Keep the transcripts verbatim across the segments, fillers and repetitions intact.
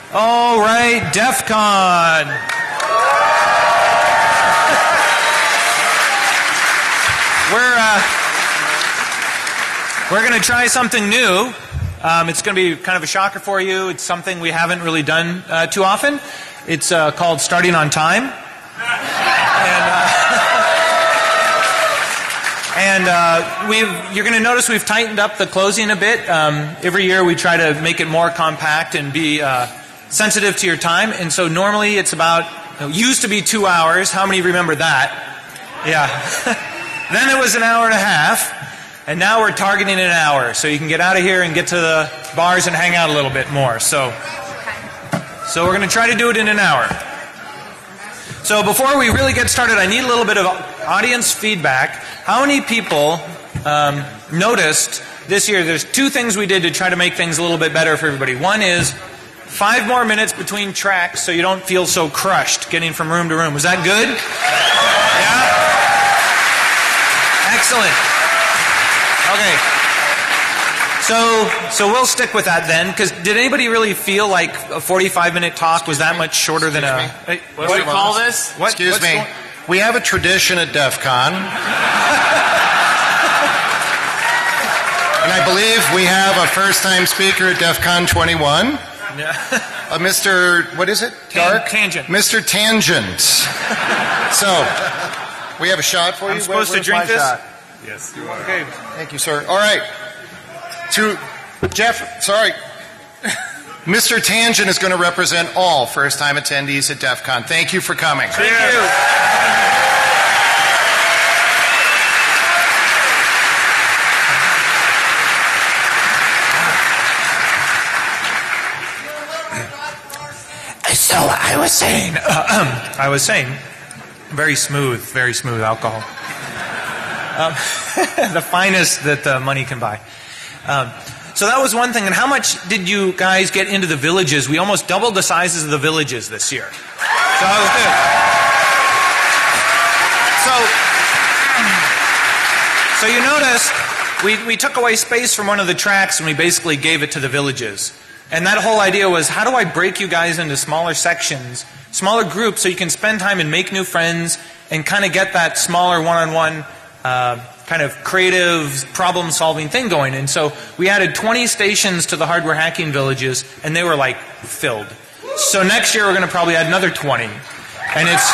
All right, DEF CON. We're uh, we're going to try something new. Um, it's going to be kind of a shocker for you. It's something we haven't really done uh, too often. It's uh, called Starting on Time. And, uh, and uh, we've, you're going to notice we've tightened up the closing a bit. Um, every year we try to make it more compact and be uh, sensitive to your time. And so normally it's about, it used to be two hours. How many remember that? Yeah. Then it was an hour and a half. And now we're targeting an hour. So you can get out of here and get to the bars and hang out a little bit more. So, so we're going to try to do it in an hour. So before we really get started, I need a little bit of audience feedback. How many people um, noticed this year there's two things we did to try to make things a little bit better for everybody. One is five more minutes between tracks so you don't feel so crushed getting from room to room. Was that good? Yeah? Excellent. Okay. So, so we'll stick with that then, because did anybody really feel like a forty-five minute talk was that much shorter than a... Hey, what do we call this? What? Excuse What's me. going- We have a tradition at DEF CON. And I believe we have a first-time speaker at DEF CON twenty-one. Yeah. Uh, Mister What is it? Tan- Dark? Tangent. Mister Tangent. So, we have a shot for you. I'm supposed Where- to drink where's my this? shot? Yes, you are. Okay. Thank you, sir. All right. To Jeff, sorry. Mister Tangent is going to represent all first-time attendees at DEF CON. Thank you for coming. Thank you. So I was saying, uh, I was saying, very smooth, very smooth alcohol. Um, the finest that uh, money can buy. Um, so that was one thing. And how much did you guys get into the villages? We almost doubled the sizes of the villages this year. So that was good. So, so you noticed we, we took away space from one of the tracks and we basically gave it to the villages. And that whole idea was, how do I break you guys into smaller sections, smaller groups, so you can spend time and make new friends and kind of get that smaller one-on-one uh, kind of creative problem-solving thing going. And so we added twenty stations to the hardware hacking villages, and they were like filled. So next year we're going to probably add another twenty. And it's...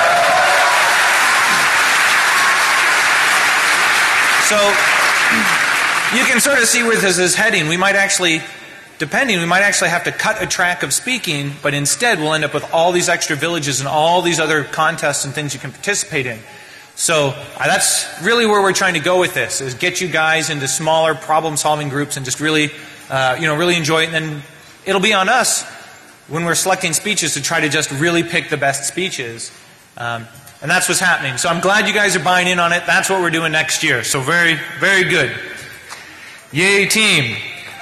So you can sort of see where this is heading. We might actually... Depending, we might actually have to cut a track of speaking, but instead we'll end up with all these extra villages and all these other contests and things you can participate in. So uh, that's really where we're trying to go with this, is get you guys into smaller problem-solving groups and just really, uh, you know, really enjoy it. And then it'll be on us when we're selecting speeches to try to just really pick the best speeches. Um, and that's what's happening. So I'm glad you guys are buying in on it. That's what we're doing next year. So very, very good. Yay, team.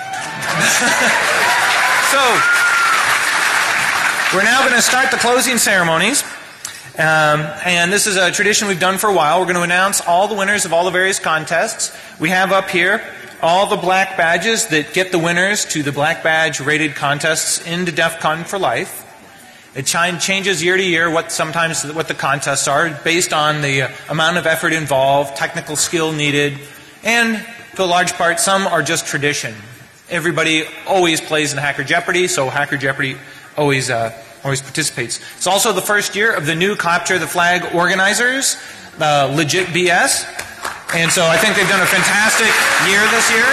So, we're now going to start the closing ceremonies. Um, and this is a tradition we've done for a while. We're going to announce all the winners of all the various contests. We have up here all the black badges that get the winners to the black badge rated contests into DEF CON for life. It changes year to year what sometimes what the contests are based on the amount of effort involved, technical skill needed, and to a large part some are just tradition. Everybody always plays in Hacker Jeopardy, so Hacker Jeopardy always uh, always participates. It's also the first year of the new Capture the Flag organizers, uh, Legit B S, and so I think they've done a fantastic year this year.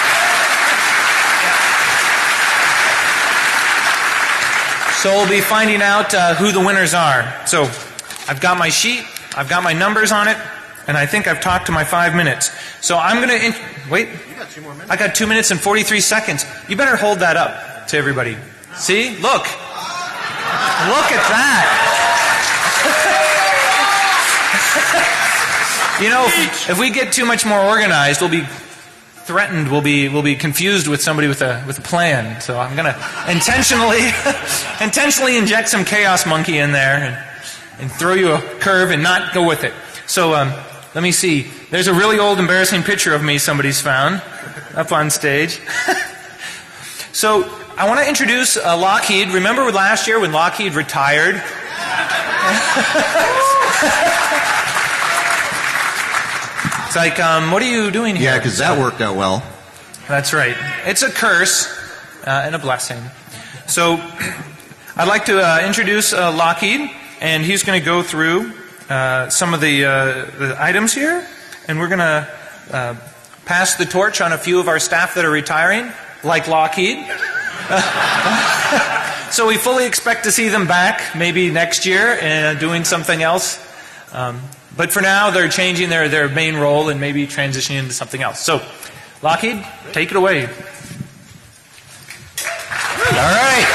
So we'll be finding out uh, who the winners are. So I've got my sheet, I've got my numbers on it, and I think I've talked to my five minutes. So I'm going to... Wait. You got two more minutes. I got two minutes and forty-three seconds. You better hold that up to everybody. See? Look. Look at that. You know, if, if we get too much more organized, we'll be threatened. We'll be we'll be confused with somebody with a with a plan. So I'm going to intentionally intentionally inject some chaos monkey in there and and throw you a curve and not go with it. So um, let me see. There's a really old, embarrassing picture of me somebody's found up on stage. So I want to introduce uh, Lockheed. Remember last year when Lockheed retired? It's like, um, what are you doing here? Yeah, because that worked out well. That's right. It's a curse uh, and a blessing. So I'd like to uh, introduce uh, Lockheed, and he's going to go through uh, some of the, uh, the items here, and we're going to uh, pass the torch on a few of our staff that are retiring, like Lockheed. So we fully expect to see them back maybe next year and doing something else. Um, but for now, they're changing their, their main role and maybe transitioning into something else. So, Lockheed, take it away. All right.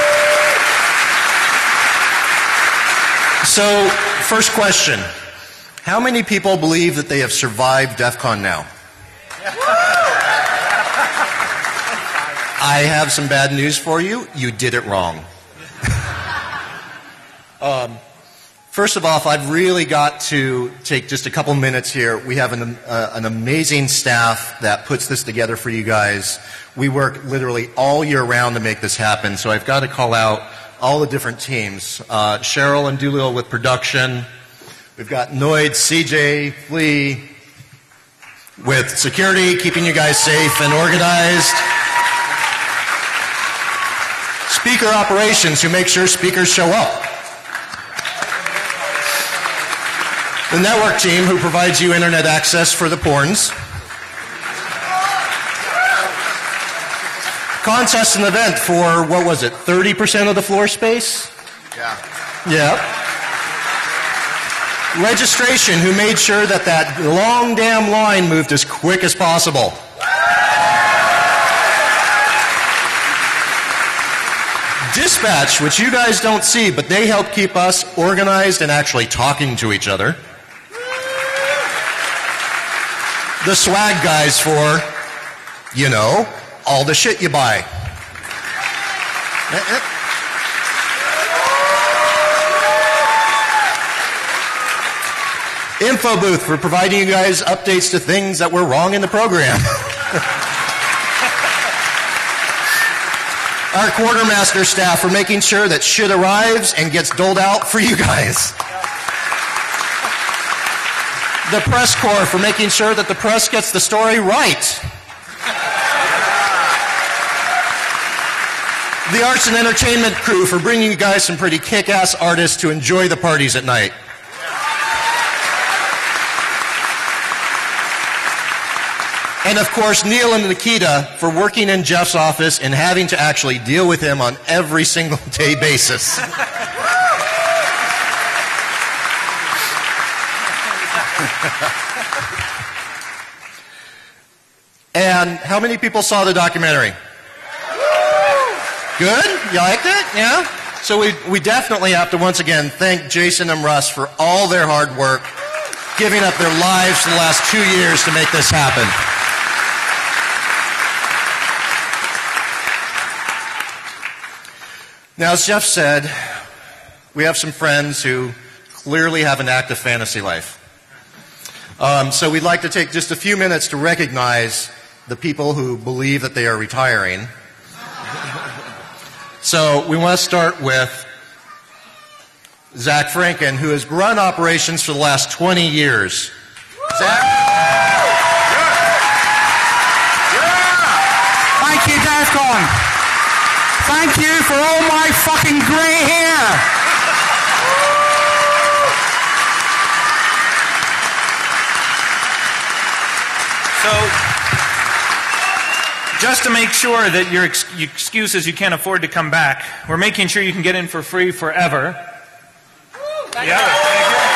So, first question. How many people believe that they have survived DEF CON now? I have some bad news for you. You did it wrong. um, first of all, I've really got to take just a couple minutes here. We have an, uh, an amazing staff that puts this together for you guys. We work literally all year round to make this happen, so I've got to call out all the different teams. Uh, Cheryl and Doolittle with production. We've got Noid, C J, Lee with security, keeping you guys safe and organized. Speaker operations, who make sure speakers show up. The network team, who provides you internet access for the porns. Contest and event for, what was it, thirty percent of the floor space? Yeah. Yeah. Registration, who made sure that that long damn line moved as quick as possible. Dispatch, which you guys don't see, but they help keep us organized and actually talking to each other. The swag guys for, you know, all the shit you buy. Info booth for providing you guys updates to things that were wrong in the program. Our quartermaster staff for making sure that shit arrives and gets doled out for you guys. The press corps for making sure that the press gets the story right. The arts and entertainment crew for bringing you guys some pretty kick-ass artists to enjoy the parties at night. And of course, Neil and Nikita for working in Jeff's office and having to actually deal with him on every single day basis. And how many people saw the documentary? Good? You liked it? Yeah? So we, we definitely have to once again thank Jason and Russ for all their hard work, giving up their lives for the last two years to make this happen. Now, as Jeff said, we have some friends who clearly have an active fantasy life. Um, so we'd like to take just a few minutes to recognize the people who believe that they are retiring. So we want to start with Zach Franken, who has run operations for the last twenty years. Zach? Thank you, DEF CON. Thank you for all my fucking grey hair. So, just to make sure that your ex- excuse is you can't afford to come back, we're making sure you can get in for free forever. Thank yeah. you. Thank you.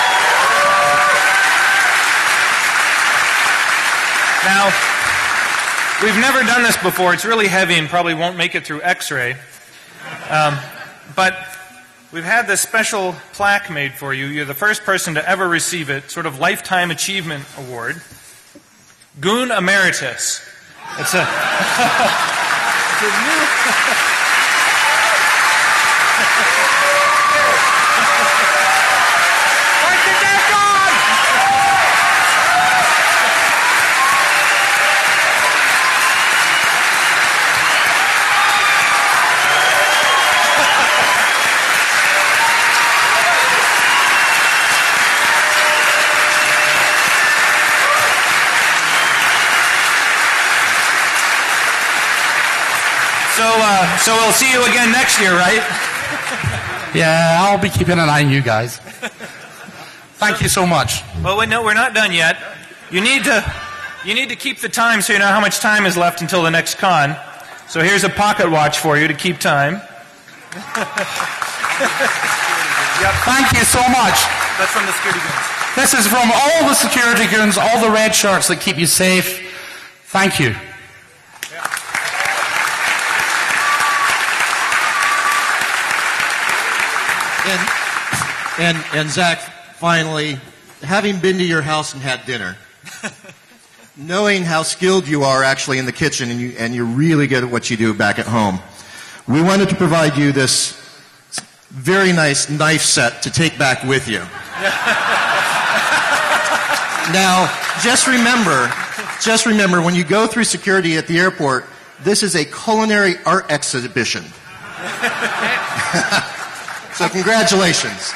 Now, we've never done this before. It's really heavy and probably won't make it through X-ray. Um, but we've had this special plaque made for you. You're the first person to ever receive it, sort of Lifetime Achievement Award. Goon Emeritus. It's a... so we'll see you again next year, right? Yeah, I'll be keeping an eye on you guys. Thank you so much. Well, wait, no, we're not done yet. You need to, you need to keep the time so you know how much time is left until the next con. So here's a pocket watch for you to keep time. Yep. Thank you so much. That's from the security goons. This is from all the security goons, all the red shirts that keep you safe. Thank you. And, and, and Zach, finally, having been to your house and had dinner, knowing how skilled you are actually in the kitchen and, you, and you're really good at what you do back at home, we wanted to provide you this very nice knife set to take back with you. Now, just remember, just remember, when you go through security at the airport, this is a culinary art exhibition. So congratulations.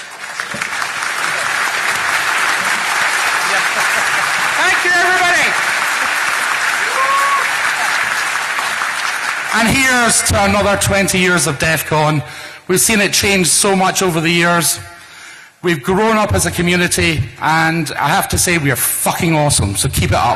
Thank you, everybody. And here's to another twenty years of DEF CON. We've seen it change so much over the years. We've grown up as a community, and I have to say, we are fucking awesome, so keep it up.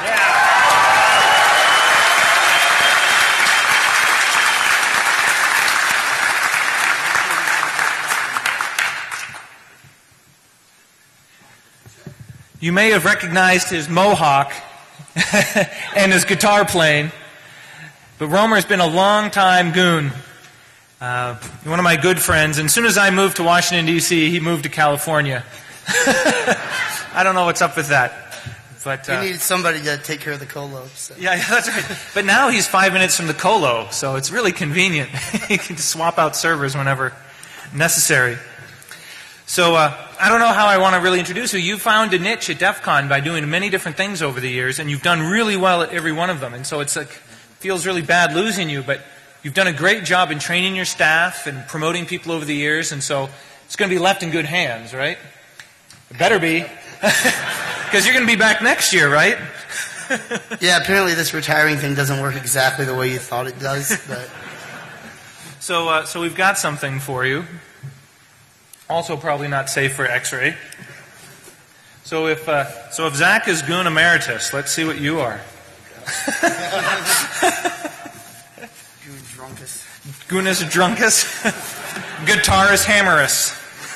You may have recognized his mohawk and his guitar playing, but Romer's been a long time goon. Uh, one of my good friends, and as soon as I moved to Washington, D C, he moved to California. I don't know what's up with that. But, uh, you needed somebody to take care of the colo. So. Yeah, yeah, that's right. But now he's five minutes from the colo, so it's really convenient. He can swap out servers whenever necessary. So uh, I don't know how I want to really introduce you. You found a niche at DEF CON by doing many different things over the years, and you've done really well at every one of them. And so it's like, feels really bad losing you, but you've done a great job in training your staff and promoting people over the years, and so it's going to be left in good hands, right? It better be. Because you're going to be back next year, right? Yeah, apparently this retiring thing doesn't work exactly the way you thought it does. But So, uh, so we've got something for you. Also probably not safe for X-ray. So if, uh, so if Zach is Goon Emeritus, let's see what you are. Goon Drunkus. Goonus Drunkus. Guitarist Hammerus.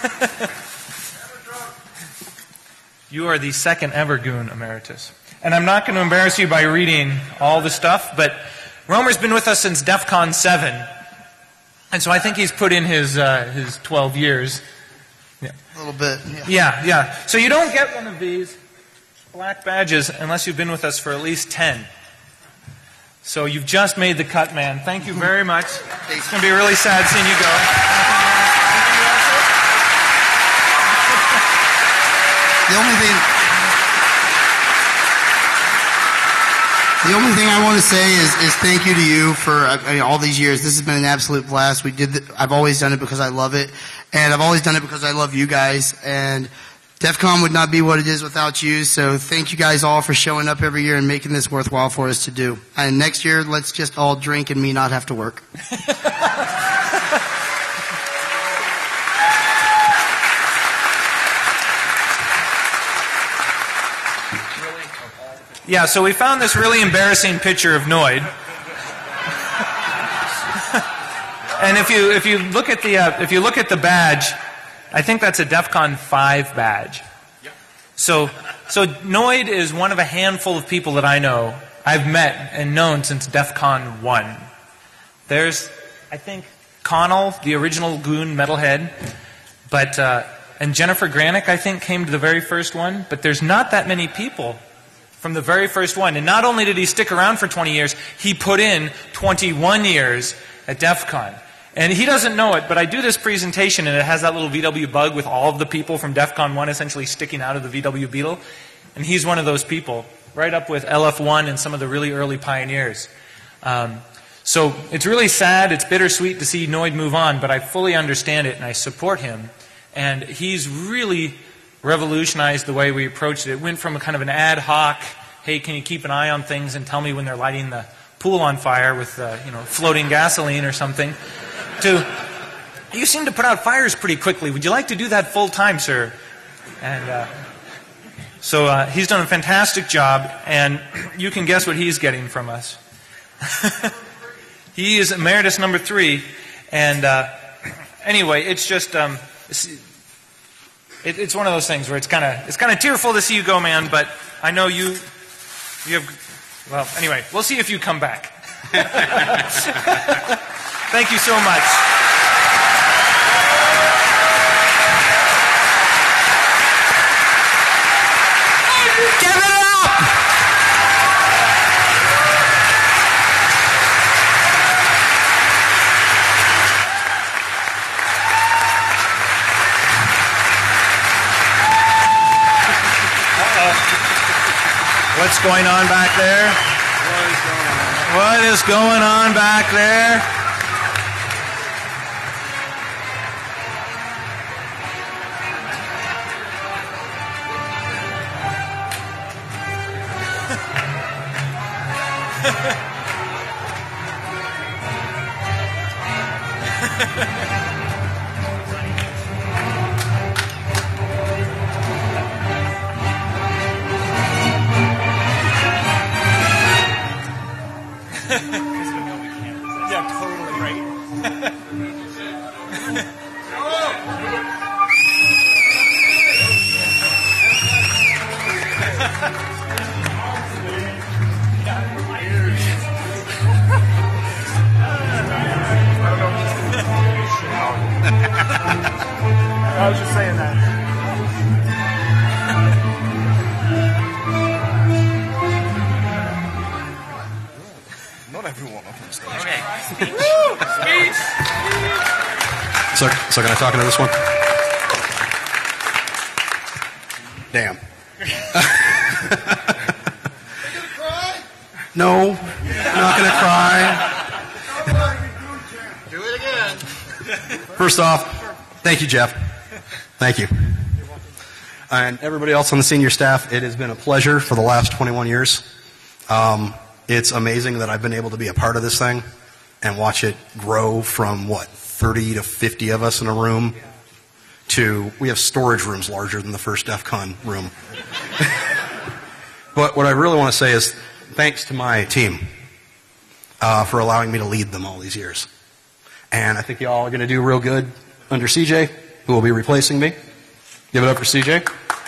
You are the second ever Goon Emeritus. And I'm not going to embarrass you by reading all the stuff, but Romer's been with us since DEF CON seven. And so I think he's put in his, uh, his twelve years. Yeah. A little bit. Yeah. yeah, yeah. So you don't get one of these black badges unless you've been with us for at least ten. So you've just made the cut, man. Thank you very much. It's going to be really sad seeing you go. The only thing, the only thing I want to say is, is thank you to you for I mean, all these years. This has been an absolute blast. We did. The, I've always done it because I love it, and I've always done it because I love you guys. And DEF CON would not be what it is without you. So thank you guys all for showing up every year and making this worthwhile for us to do. And next year, let's just all drink and me not have to work. Yeah, so we found this really embarrassing picture of Noid. And if you if you look at the uh, if you look at the badge, I think that's a DEF CON five badge. So so Noid is one of a handful of people that I know I've met and known since DEF CON one. There's I think Connell, the original Goon metalhead, but uh, and Jennifer Granick I think came to the very first one. But there's not that many people from the very first one. And not only did he stick around for twenty years, he put in twenty-one years at DEF CON. And he doesn't know it, but I do this presentation and it has that little V W bug with all of the people from DEF CON one essentially sticking out of the V W Beetle. And he's one of those people, right up with L F one and some of the really early pioneers. Um, so it's really sad, it's bittersweet to see Noid move on, but I fully understand it and I support him. And he's really revolutionized the way we approached it. It went from a kind of an ad hoc, hey, can you keep an eye on things and tell me when they're lighting the pool on fire with uh, you know floating gasoline or something, to you seem to put out fires pretty quickly. Would you like to do that full time, sir? And uh, so uh, he's done a fantastic job, and you can guess what he's getting from us. He is emeritus number three, and uh, anyway, it's just um, it's, it, it's one of those things where it's kind of it's kind of tearful to see you go, man. But I know you you have well. Anyway, we'll see if you come back. Thank you so much. Give it up! What's going on back there? What is going on back there? Yeah, totally right. I was just saying that. Not everyone up on stage. Okay. So, so can I talk into this one? Damn. No, I'm not going to cry. Do it again. First off, thank you, Jeff. Thank you. And everybody else on the senior staff, it has been a pleasure for the last twenty-one years. Um, it's amazing that I've been able to be a part of this thing and watch it grow from, what, thirty to fifty of us in a room to, we have storage rooms larger than the first DEF CON room. But what I really want to say is thanks to my team uh, for allowing me to lead them all these years. And I think y'all are going to do real good under C J, who will be replacing me. Give it up for C J.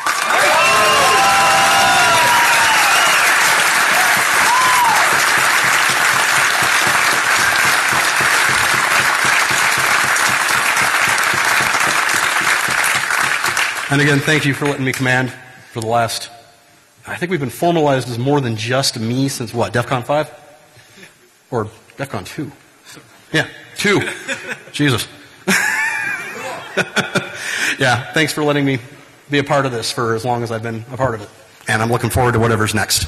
And again, thank you for letting me command for the last, I think we've been formalized as more than just me since what, DEF CON five? Or DEF CON two? Yeah, two. Jesus. Yeah, thanks for letting me be a part of this for as long as I've been a part of it. And I'm looking forward to whatever's next.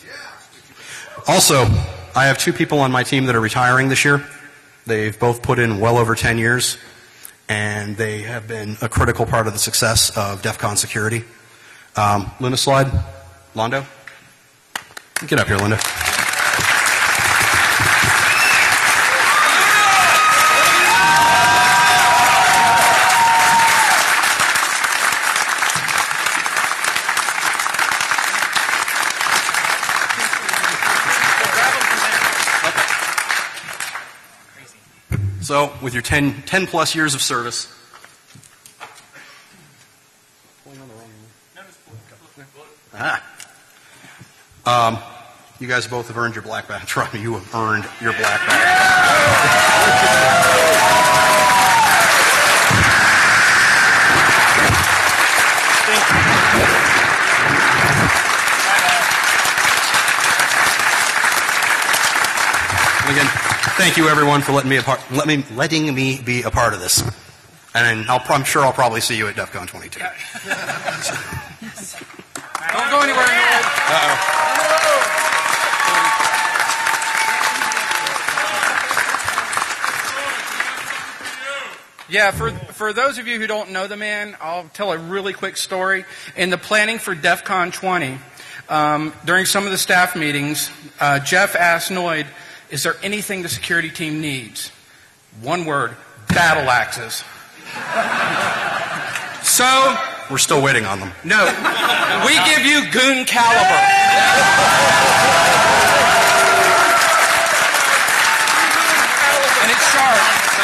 Also, I have two people on my team that are retiring this year. They've both put in well over ten years. And they have been a critical part of the success of DEF CON security. Um, Linda Slide, Londo. Get up here, Linda. So, with your ten, ten plus years of service, ah, um, you guys both have earned your black badge. Trust me, you have earned your black badge. Again, thank you everyone for letting me a part, let me letting me be a part of this, and I'll, I'm sure I'll probably see you at DEF CON twenty-two. Don't go anywhere. Uh-oh. Yeah, for for those of you who don't know the man, I'll tell a really quick story. In the planning for DEF CON twenty, um, during some of the staff meetings, uh, Jeff asked Noid Is there anything the security team needs? One word, battle axes. So, We're still waiting on them. no, we give you goon caliber. And it's sharp.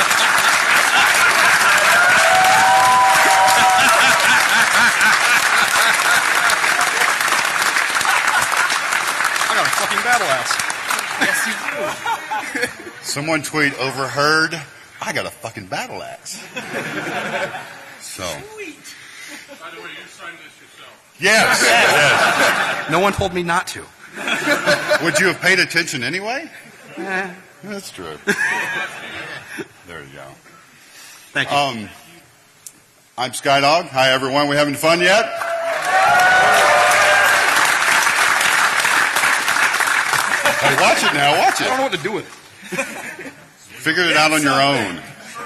I got a fucking battle axe. Yes, you do. Someone tweet, overheard, I got a fucking battle axe. So. By the way, you signed this yourself. Yes. yes. No one told me not to. Would you have paid attention anyway? That's true. There you go. Thank you. Um, I'm Skydog. Hi, everyone. We having fun yet? Hey, watch it now. Watch I don't it. know what to do with it. Figure it out on your own.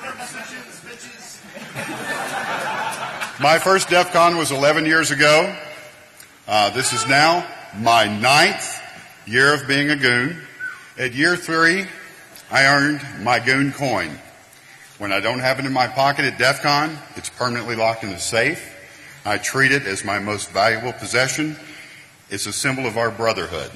My first DEF CON was eleven years ago. Uh, this is now my ninth year of being a goon. At year three, I earned my goon coin. When I don't have it in my pocket at DEF CON, it's permanently locked in a safe. I treat it as my most valuable possession. It's a symbol of our brotherhood.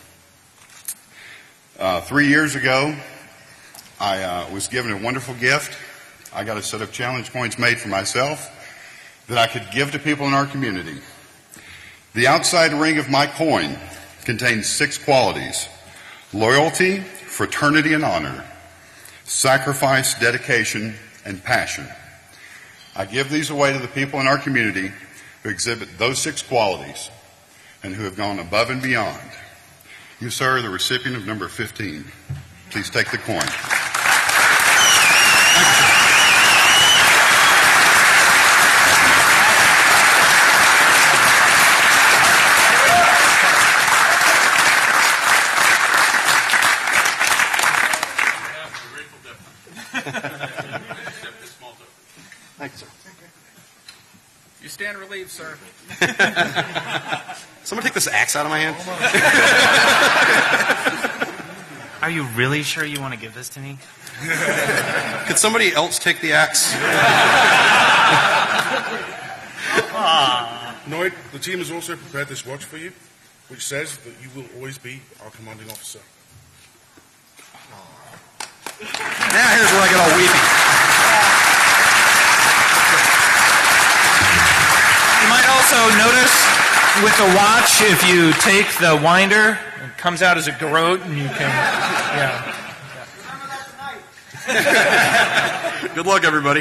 Uh, three years ago, I uh, was given a wonderful gift. I got a set of challenge coins made for myself that I could give to people in our community. The outside ring of my coin contains six qualities: loyalty, fraternity and honor, sacrifice, dedication, and passion. I give these away to the people in our community who exhibit those six qualities and who have gone above and beyond. You, sir, are the recipient of number fifteen. Please take the coin. Thank you, sir. You stand relieved, sir. Someone take this axe out of my hand. Are you really sure you want to give this to me? Could somebody else take the axe? Noid, the team has also prepared this watch for you, which says that you will always be our commanding officer. Now here's where I get all weepy. You might also notice with the watch, if you take the winder, it comes out as a garrote, and you can, yeah. Good luck, everybody.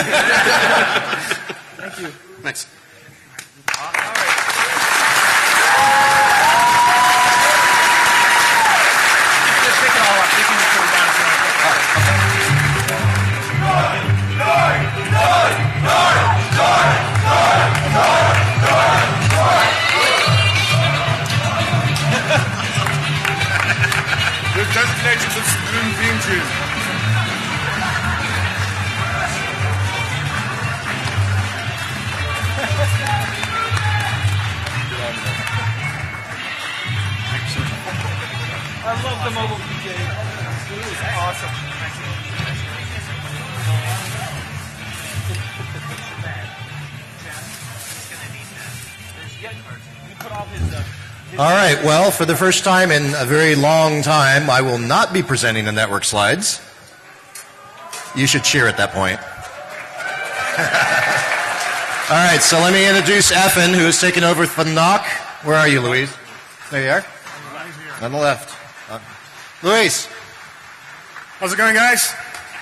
Thank you. Thanks. Just take it all up. You can just put it down if you With designations of Spoon Theme Tune. I love the mobile D J. It is awesome. All right, well, for the first time in a very long time, I will not be presenting the network slides. You should cheer at that point. All right, so let me introduce Effin, who is taking over for Knock. Where are you, Louise? There you are. On the left. Uh, Luis. How's it going, guys?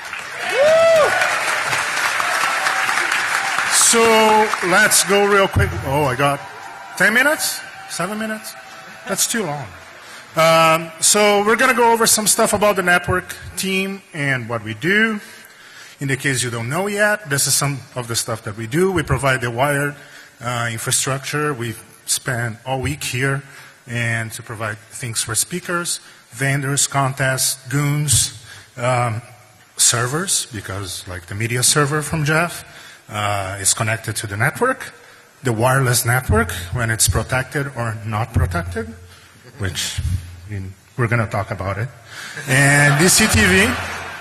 So let's go real quick. Oh, I got ten minutes? Seven minutes? That's too long. Um, so we're going to go over some stuff about the network team and what we do. In the case you don't know yet, this is some of the stuff that we do. We provide the wired uh, infrastructure. We spend all week here and to provide things for speakers, vendors, contests, goons, um, servers, because like the media server from Jeff uh, is connected to the network, the wireless network when it's protected or not protected, which I mean, we're going to talk about it. And D C T V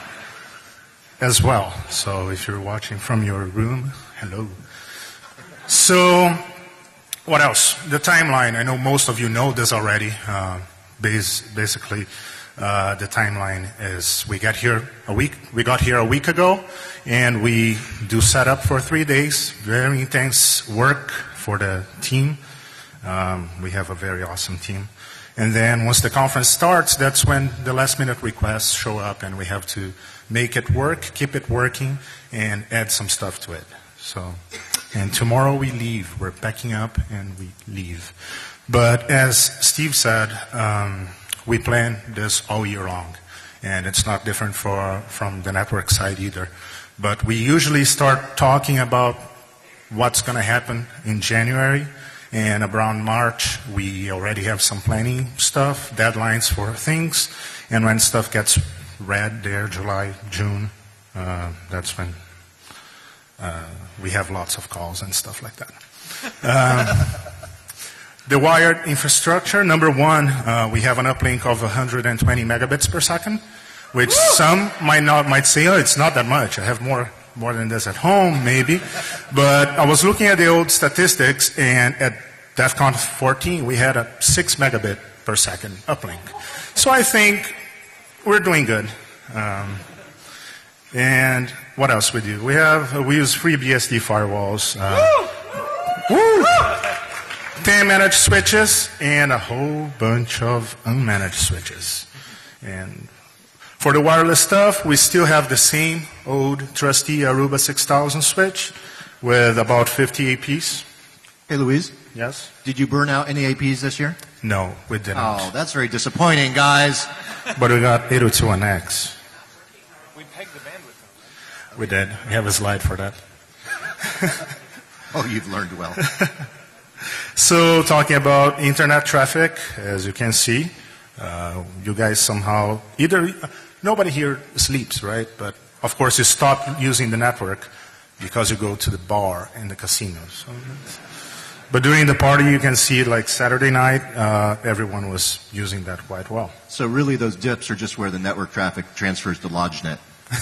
as well. So if you're watching from your room, hello. So what else? The timeline. I know most of you know this already. Uh, base, basically, uh, the timeline is we got here a week. We got here a week ago, and we do setup for three days. Very intense work for the team. Um, we have a very awesome team. And then once the conference starts, that's when the last minute requests show up, and we have to make it work, keep it working, and add some stuff to it. So, and tomorrow we leave. We're packing up and we leave. But as Steve said, um, we plan this all year long, and it's not different for from the network side either. But we usually start talking about what's going to happen in January. And around March, we already have some planning stuff, deadlines for things. And when stuff gets read there, July, June, uh, that's when uh, we have lots of calls and stuff like that. Um, the wired infrastructure, number one, uh, we have an uplink of one hundred twenty megabits per second, which Woo! Some might not might say, oh, it's not that much. I have more. More than this at home, maybe. But I was looking at the old statistics, and at DEF CON fourteen, we had a six megabit per second uplink. So I think we're doing good. Um, and what else we do? We have we use FreeBSD firewalls, uh, woo! ten managed switches, and a whole bunch of unmanaged switches. And for the wireless stuff, we still have the same old trusty Aruba six thousand switch with about fifty A Ps. Hey, Luis? Yes? Did you burn out any A Ps this year? No, we didn't. Oh, that's very disappointing, guys. But we got eight oh two one X. We pegged the bandwidth. We did. We have a slide for that. Oh, you've learned well. So, talking about internet traffic, as you can see, uh, you guys somehow either... Nobody here sleeps, right? But of course you stop using the network because you go to the bar and the casinos. So, but during the party you can see like Saturday night, uh, everyone was using that quite well. So really those dips are just where the network traffic transfers to LodgeNet.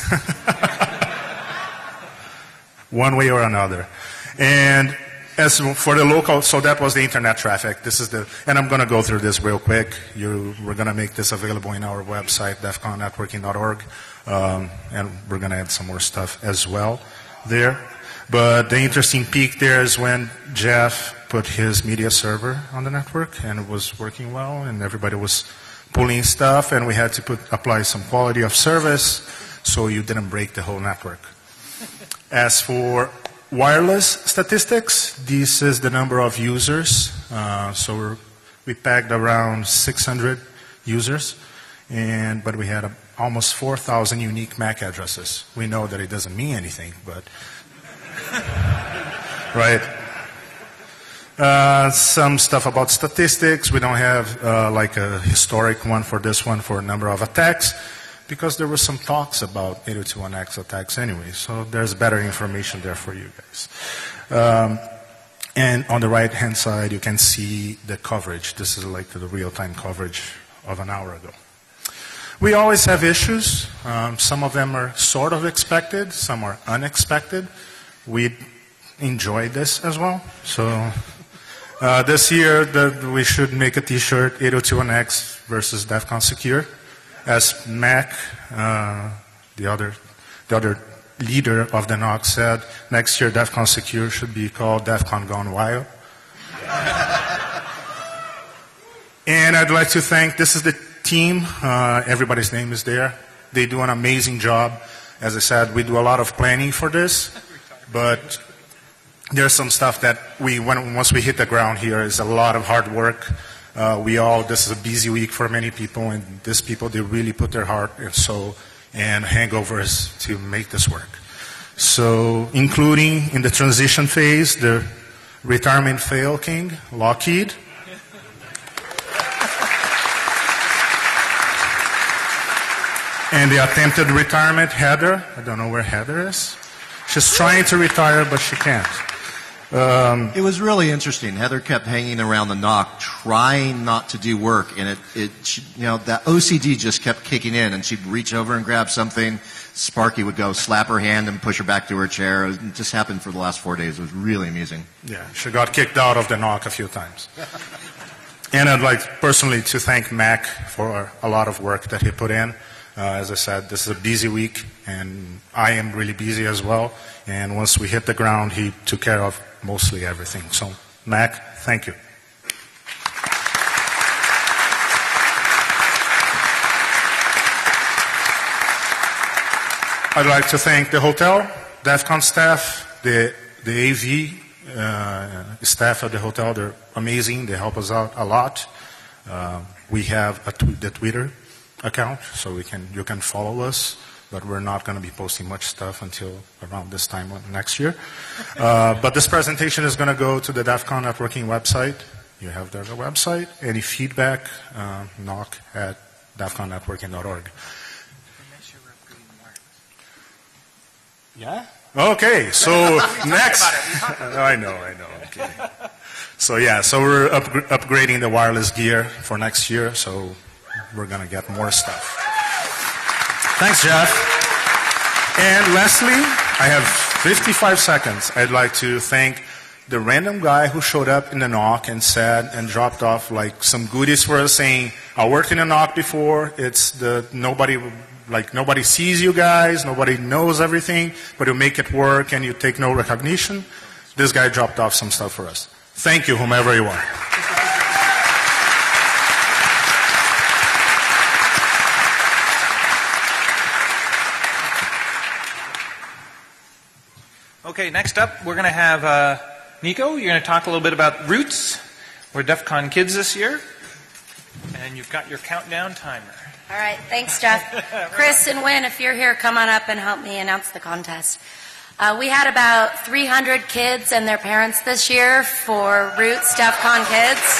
One way or another. And as for the local, so that was the internet traffic. This is the, and I'm going to go through this real quick. You, we're going to make this available in our website, def con networking dot org, um, and we're going to add some more stuff as well there. But the interesting peak there is when Jeff put his media server on the network, and it was working well, and everybody was pulling stuff, and we had to put apply some quality of service so you didn't break the whole network. As for wireless statistics, this is the number of users. Uh, so we're, we pegged around six hundred users, and but we had a, almost four thousand unique M A C addresses. We know that it doesn't mean anything, but right. Uh, some stuff about statistics. We don't have uh, like a historic one for this one for a number of attacks, because there were some talks about eight oh two one X attacks anyway, so there's better information there for you guys. Um, and on the right-hand side, you can see the coverage. This is like the real-time coverage of an hour ago. We always have issues. Um, some of them are sort of expected, some are unexpected. We enjoy this as well. So uh, this year, the, we should make a T-shirt, eight oh two one X versus DEF CON Secure. As Mac, uh, the other, the other leader of the N O C said, next year DEF CON Secure should be called DEF CON Gone Wild. And I'd like to thank, this is the team, uh, everybody's name is there. They do an amazing job. As I said, we do a lot of planning for this, but there's some stuff that we, when, once we hit the ground here, is a lot of hard work. Uh, we all, this is a busy week for many people, and these people, they really put their heart and soul and hangovers to make this work. So, including in the transition phase, the retirement fail king, Lockheed. And the attempted retirement, Heather. I don't know where Heather is. She's trying to retire, but she can't. Um, it was really interesting. Heather kept hanging around the knock, trying not to do work, and it, it, she, you know, that O C D just kept kicking in, and she'd reach over and grab something. Sparky would go slap her hand and push her back to her chair. It just happened for the last four days. It was really amusing. Yeah, she got kicked out of the knock a few times. And I'd like personally to thank Mac for a lot of work that he put in. Uh, as I said, this is a busy week, and I am really busy as well. And once we hit the ground, he took care of mostly everything. So, Mac, thank you. I'd like to thank the hotel, DEF CON staff, the, the A V uh, staff at the hotel. They're amazing. They help us out a lot. Uh, we have a tw- the Twitter account, so we can you can follow us, but we're not going to be posting much stuff until around this time next year. Uh, but this presentation is going to go to the DEF CON networking website. You have the website. Any feedback, uh, knock at def con networking dot org. Yeah? Okay, so next. I know, I know. Okay. So yeah, so we're up, upgrading the wireless gear for next year, so we're going to get more stuff. Thanks, Jeff. And lastly, I have fifty-five seconds. I'd like to thank the random guy who showed up in the knock and said and dropped off like some goodies for us saying, I worked in a knock before. It's the nobody, like nobody sees you guys. Nobody knows everything, but you make it work and you take no recognition. This guy dropped off some stuff for us. Thank you, whomever you are. Okay, next up, we're going to have uh, Nico. You're going to talk a little bit about Roots. We're DEF CON kids this year. And you've got your countdown timer. All right, thanks, Jeff. Chris and Wynn, if you're here, come on up and help me announce the contest. Uh, we had about three hundred kids and their parents this year for Roots DEF CON Kids.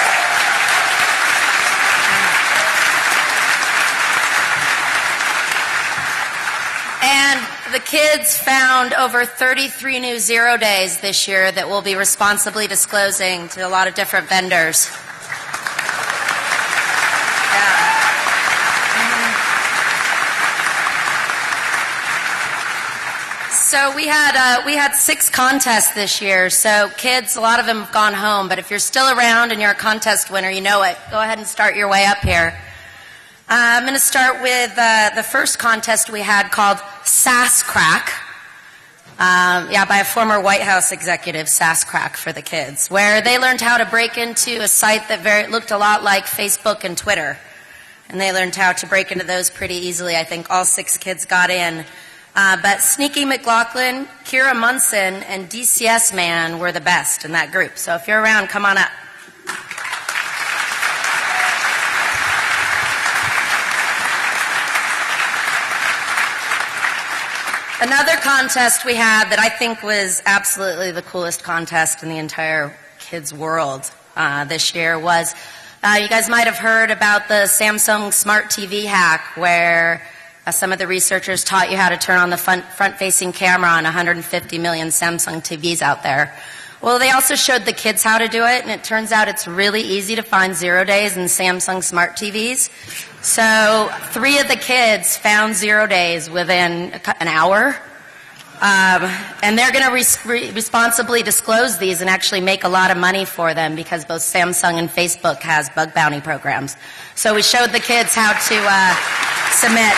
And the kids found over thirty-three new zero days this year that we'll be responsibly disclosing to a lot of different vendors. So we had uh, we had six contests this year. So kids, a lot of them have gone home. But if you're still around and you're a contest winner, you know it. Go ahead and start your way up here. Uh, I'm going to start with uh, the first contest we had called Sass Crack. Um, yeah, by a former White House executive, Sass Crack for the kids, where they learned how to break into a site that very, looked a lot like Facebook and Twitter. And they learned how to break into those pretty easily. I think all six kids got in. Uh, but Sneaky McLaughlin, Kira Munson, and D C S Man were the best in that group. So if you're around, come on up. Another contest we had that I think was absolutely the coolest contest in the entire kids' world uh, this year was, uh, you guys might have heard about the Samsung Smart T V hack where uh, some of the researchers taught you how to turn on the front, front-facing camera on one hundred fifty million Samsung T Vs out there. Well, they also showed the kids how to do it, and it turns out it's really easy to find zero days in Samsung Smart T Vs. So three of the kids found zero days within an hour. Um, and they're going to res- re- responsibly disclose these and actually make a lot of money for them because both Samsung and Facebook has bug bounty programs. So we showed the kids how to uh, submit.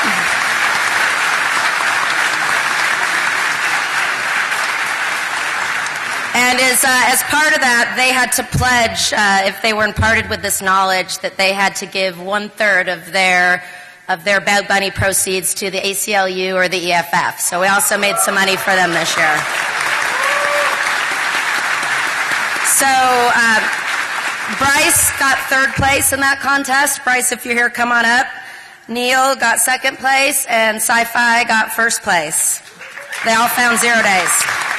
And as, uh, as part of that, they had to pledge, uh, if they were imparted with this knowledge, that they had to give one-third of their of their bug bounty proceeds to the A C L U or the E F F. So we also made some money for them this year. So uh, Bryce got third place in that contest. Bryce, if you're here, come on up. Neil got second place, and Sci-Fi got first place. They all found zero days.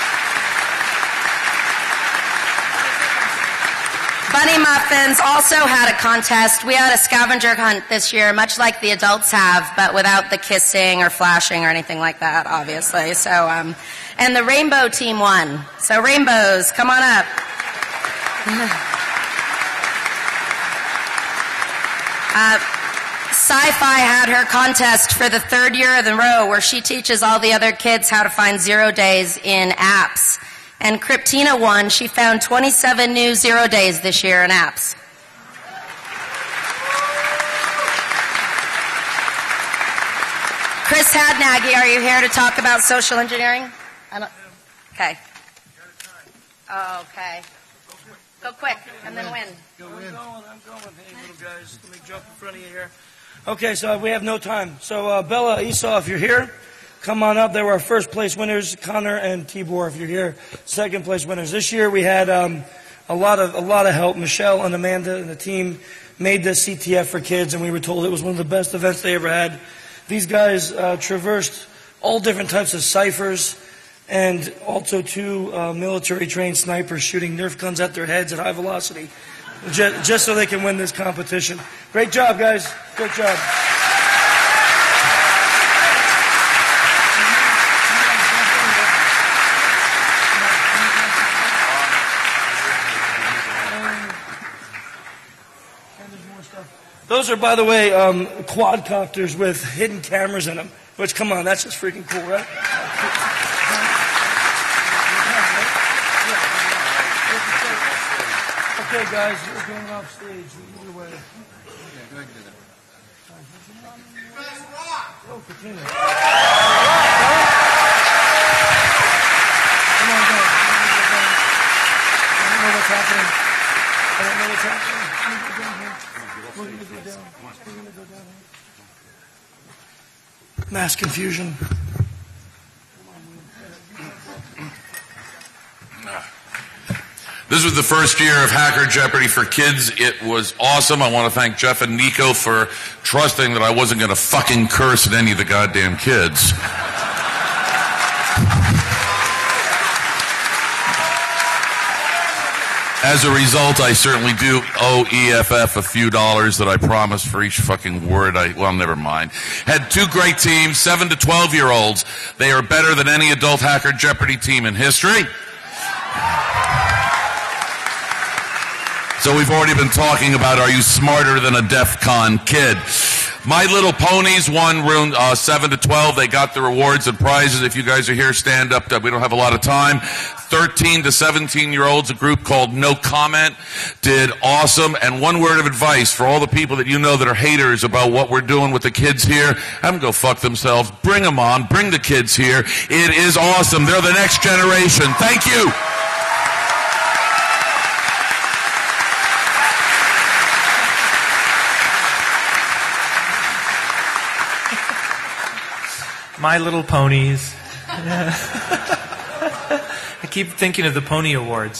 Bunny Muffins also had a contest. We had a scavenger hunt this year, much like the adults have, but without the kissing or flashing or anything like that, obviously. So, um, And the Rainbow team won. So Rainbows, come on up. Uh, Sci-Fi had her contest for the third year in a row where she teaches all the other kids how to find zero days in apps. And Kryptina won. She found twenty-seven new zero days this year in apps. Chris Hadnaggy, are you here to talk about social engineering? I don't, okay. Oh, okay. Go quick and then win. I'm going, I'm going. Hey, little guys, let me jump in front of you here. Okay, so we have no time. So, uh, Bella, Esau, if you're here, come on up. They were our first place winners, Connor and Tibor, if you're here. Second place winners. This year we had um, a lot of a lot of help. Michelle and Amanda and the team made this C T F for kids, and we were told it was one of the best events they ever had. These guys uh, traversed all different types of ciphers, and also two uh, military-trained snipers shooting Nerf guns at their heads at high velocity, just, just so they can win this competition. Great job, guys. Great job. Those are, by the way, um, quadcopters with hidden cameras in them. Which, come on, that's just freaking cool, right? Okay, guys, we're going off stage. Either way. Okay, go ahead and do that. Oh, Katrina. Come on, go. I don't know what's happening. I don't know what's happening. We're going to go down. We're going to go down. Mass confusion. This was the first year of Hacker Jeopardy for kids. It was awesome. I want to thank Jeff and Nico for trusting that I wasn't going to fucking curse at any of the goddamn kids. As a result, I certainly do owe E F F a few dollars that I promised for each fucking word. I, well, never mind. Had two great teams, seven to twelve year olds. They are better than any adult Hacker Jeopardy team in history. So we've already been talking about, are you smarter than a DEF CON kid? My Little Ponies won room uh, seven to twelve. They got the rewards and prizes. If you guys are here, stand up. We don't have a lot of time. thirteen to seventeen year olds, a group called No Comment, did awesome. And one word of advice for all the people that you know that are haters about what we're doing with the kids here, have them go fuck themselves. Bring them on. Bring the kids here. It is awesome. They're the next generation. Thank you. My Little Ponies. I keep thinking of the Pony Awards.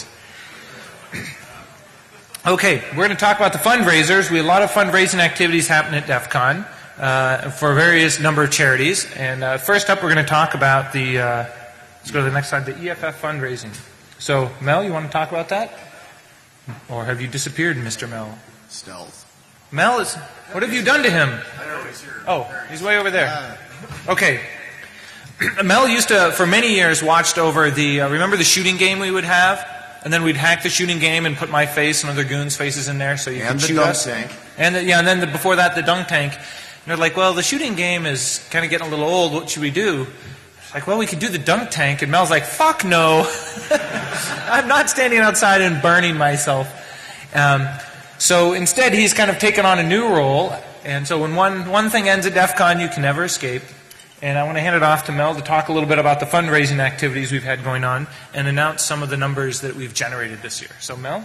Okay, we're going to talk about the fundraisers. We have a lot of fundraising activities happening at DEF CON uh, for various number of charities. And uh, first up, we're going to talk about the, uh, let's go to the next slide, the E F F fundraising. So, Mel, you want to talk about that? Or have you disappeared, Mister Mel? Stealth. Mel is, what have you done to him? Oh, he's way over there. Okay. Mel used to, for many years, watched over the, uh, remember the shooting game we would have? And then we'd hack the shooting game and put my face and other goons' faces in there so you and could the shoot dunk us. tank. And the, yeah, and then the, before that, the dunk tank. And they're like, well, the shooting game is kind of getting a little old. What should we do? It's like, well, we could do the dunk tank. And Mel's like, fuck no. I'm not standing outside and burning myself. Um, so instead, he's kind of taken on a new role. And so when one, one thing ends at DEF CON, you can never escape. And I want to hand it off to Mel to talk a little bit about the fundraising activities we've had going on and announce some of the numbers that we've generated this year. So, Mel?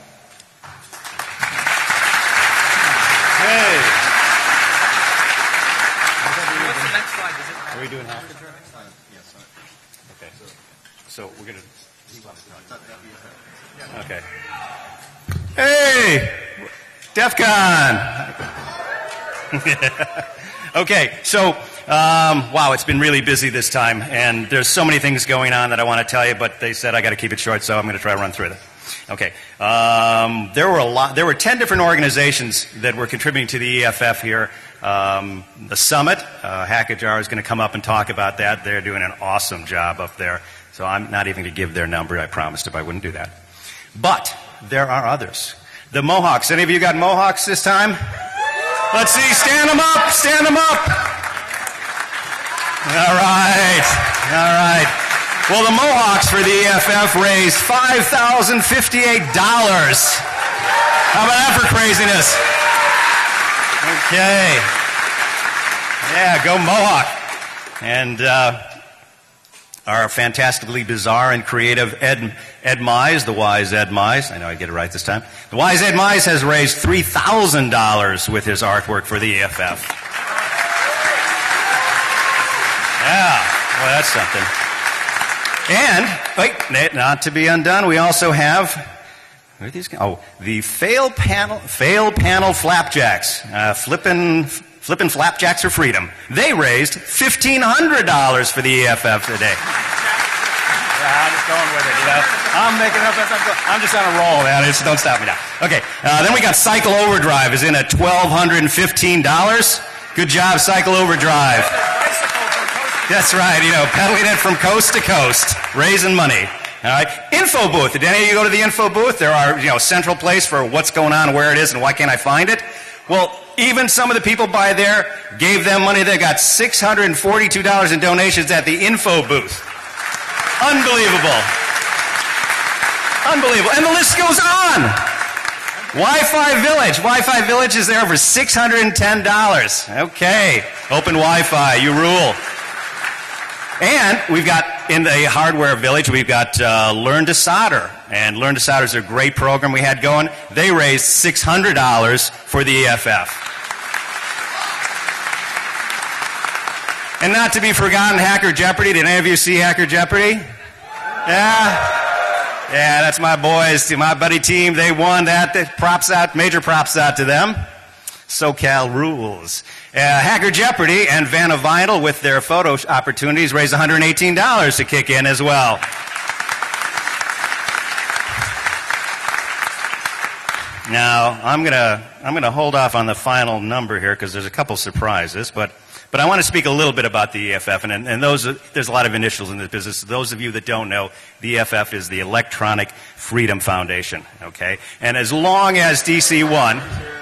Hey. What's the next slide? Is it Are we doing half? Yes. Okay. So we're going to... Okay. Hey! DEF CON! Okay, so, um, wow, it's been really busy this time, and there's so many things going on that I want to tell you, but they said I got to keep it short, so I'm going to try to run through them. Okay, um, there were a lot. There were ten different organizations that were contributing to the E F F here. Um, the summit, uh, Hackajar is going to come up and talk about that. They're doing an awesome job up there. So I'm not even going to give their number. I promised if I wouldn't do that. But there are others. The Mohawks. Any of you got Mohawks this time? Let's see. Stand them up. Stand them up. All right. All right. Well, the Mohawks for the E F F raised five thousand fifty-eight dollars. How about that for craziness? Okay. Yeah, go Mohawk. And uh, our fantastically bizarre and creative Ed, Ed Mize, the wise Ed Mize, I know I get it right this time. The wise Ed Mize has raised three thousand dollars with his artwork for the E F F. Yeah, well, that's something. And, wait, not to be undone, we also have, who are these guys? Oh, the Fail Panel, Fail Panel Flapjacks, uh, flippin', flippin' Flapjacks for Freedom. They raised fifteen hundred dollars for the E F F today. Yeah, I'm just going with it, you know. I'm making up as I'm going. I'm just on a roll, man. Just don't stop me now. Okay, uh, then we got Cycle Overdrive is in at twelve hundred fifteen dollars. Good job, Cycle Overdrive. That's right, you know, peddling it from coast to coast, raising money. All right, info booth. Did any of you go to the info booth? There are, you know, central place for what's going on, where it is, and why can't I find it? Well, even some of the people by there gave them money. They got six hundred forty-two dollars in donations at the info booth. Unbelievable. Unbelievable. And the list goes on. Wi-Fi Village. Wi-Fi Village is there for six hundred ten dollars. Okay. Open Wi-Fi. You rule. And we've got, in the hardware village, we've got uh, Learn to Solder. And Learn to Solder is a great program we had going. They raised six hundred dollars for the E F F. And not to be forgotten, Hacker Jeopardy. Did any of you see Hacker Jeopardy? Yeah? Yeah, that's my boys, my buddy team. They won that. Props out, major props out to them. SoCal rules. Uh, Hacker Jeopardy and Vanna Vinyl with their photo opportunities raised one hundred eighteen dollars to kick in as well. Now, I'm gonna I'm gonna hold off on the final number here because there's a couple surprises, but but I want to speak a little bit about the E F F, and and those there's a lot of initials in this business. Those of you that don't know, the E F F is the Electronic Freedom Foundation. Okay, and as long as D C won.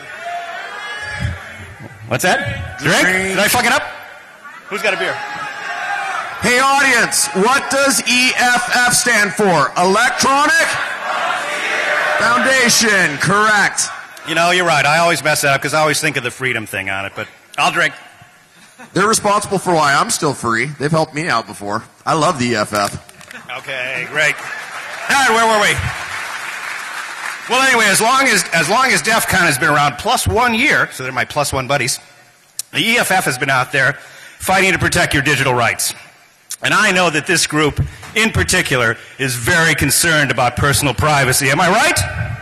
What's that? Drink? Did I fuck it up? Who's got a beer? Hey audience, what does E F F stand for? Electronic Foundation, correct. You know, you're right. I always mess that up because I always think of the freedom thing on it, but I'll drink. They're responsible for why I'm still free. They've helped me out before. I love the E F F. Okay, great. All right, where were we? Well, anyway, as long as as long as DEF CON has been around, plus one year, so they're my plus one buddies, the E F F has been out there fighting to protect your digital rights. And I know that this group, in particular, is very concerned about personal privacy. Am I right?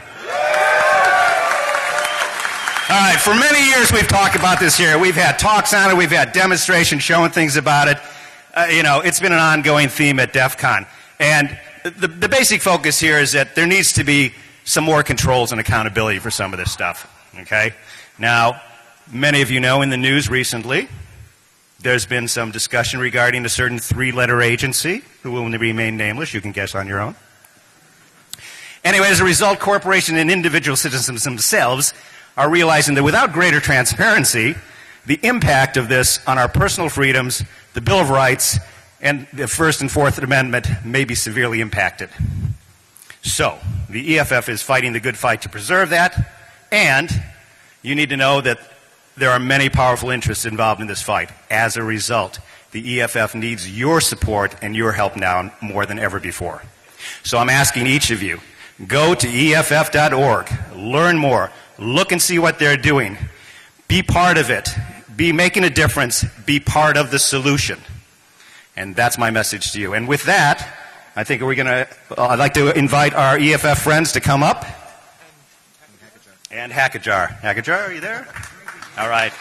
All right, for many years we've talked about this here. We've had talks on it, we've had demonstrations showing things about it. Uh, you know, it's been an ongoing theme at DEF CON. And the, the basic focus here is that there needs to be some more controls and accountability for some of this stuff, okay? Now, many of you know in the news recently, there's been some discussion regarding a certain three-letter agency who will remain nameless. You can guess on your own. Anyway, as a result, corporations and individual citizens themselves are realizing that without greater transparency, the impact of this on our personal freedoms, the Bill of Rights, and the First and Fourth Amendment may be severely impacted. So, the E F F is fighting the good fight to preserve that, and you need to know that there are many powerful interests involved in this fight. As a result, the E F F needs your support and your help now more than ever before. So I'm asking each of you, go to E F F dot org, learn more, look and see what they're doing, be part of it, be making a difference, be part of the solution. And that's my message to you. And with that, I think we're going to, uh, I'd like to invite our E F F friends to come up. And Hackajar. Hackajar, are you there? All right.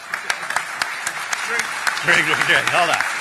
Drink, drink, drink. Hold on.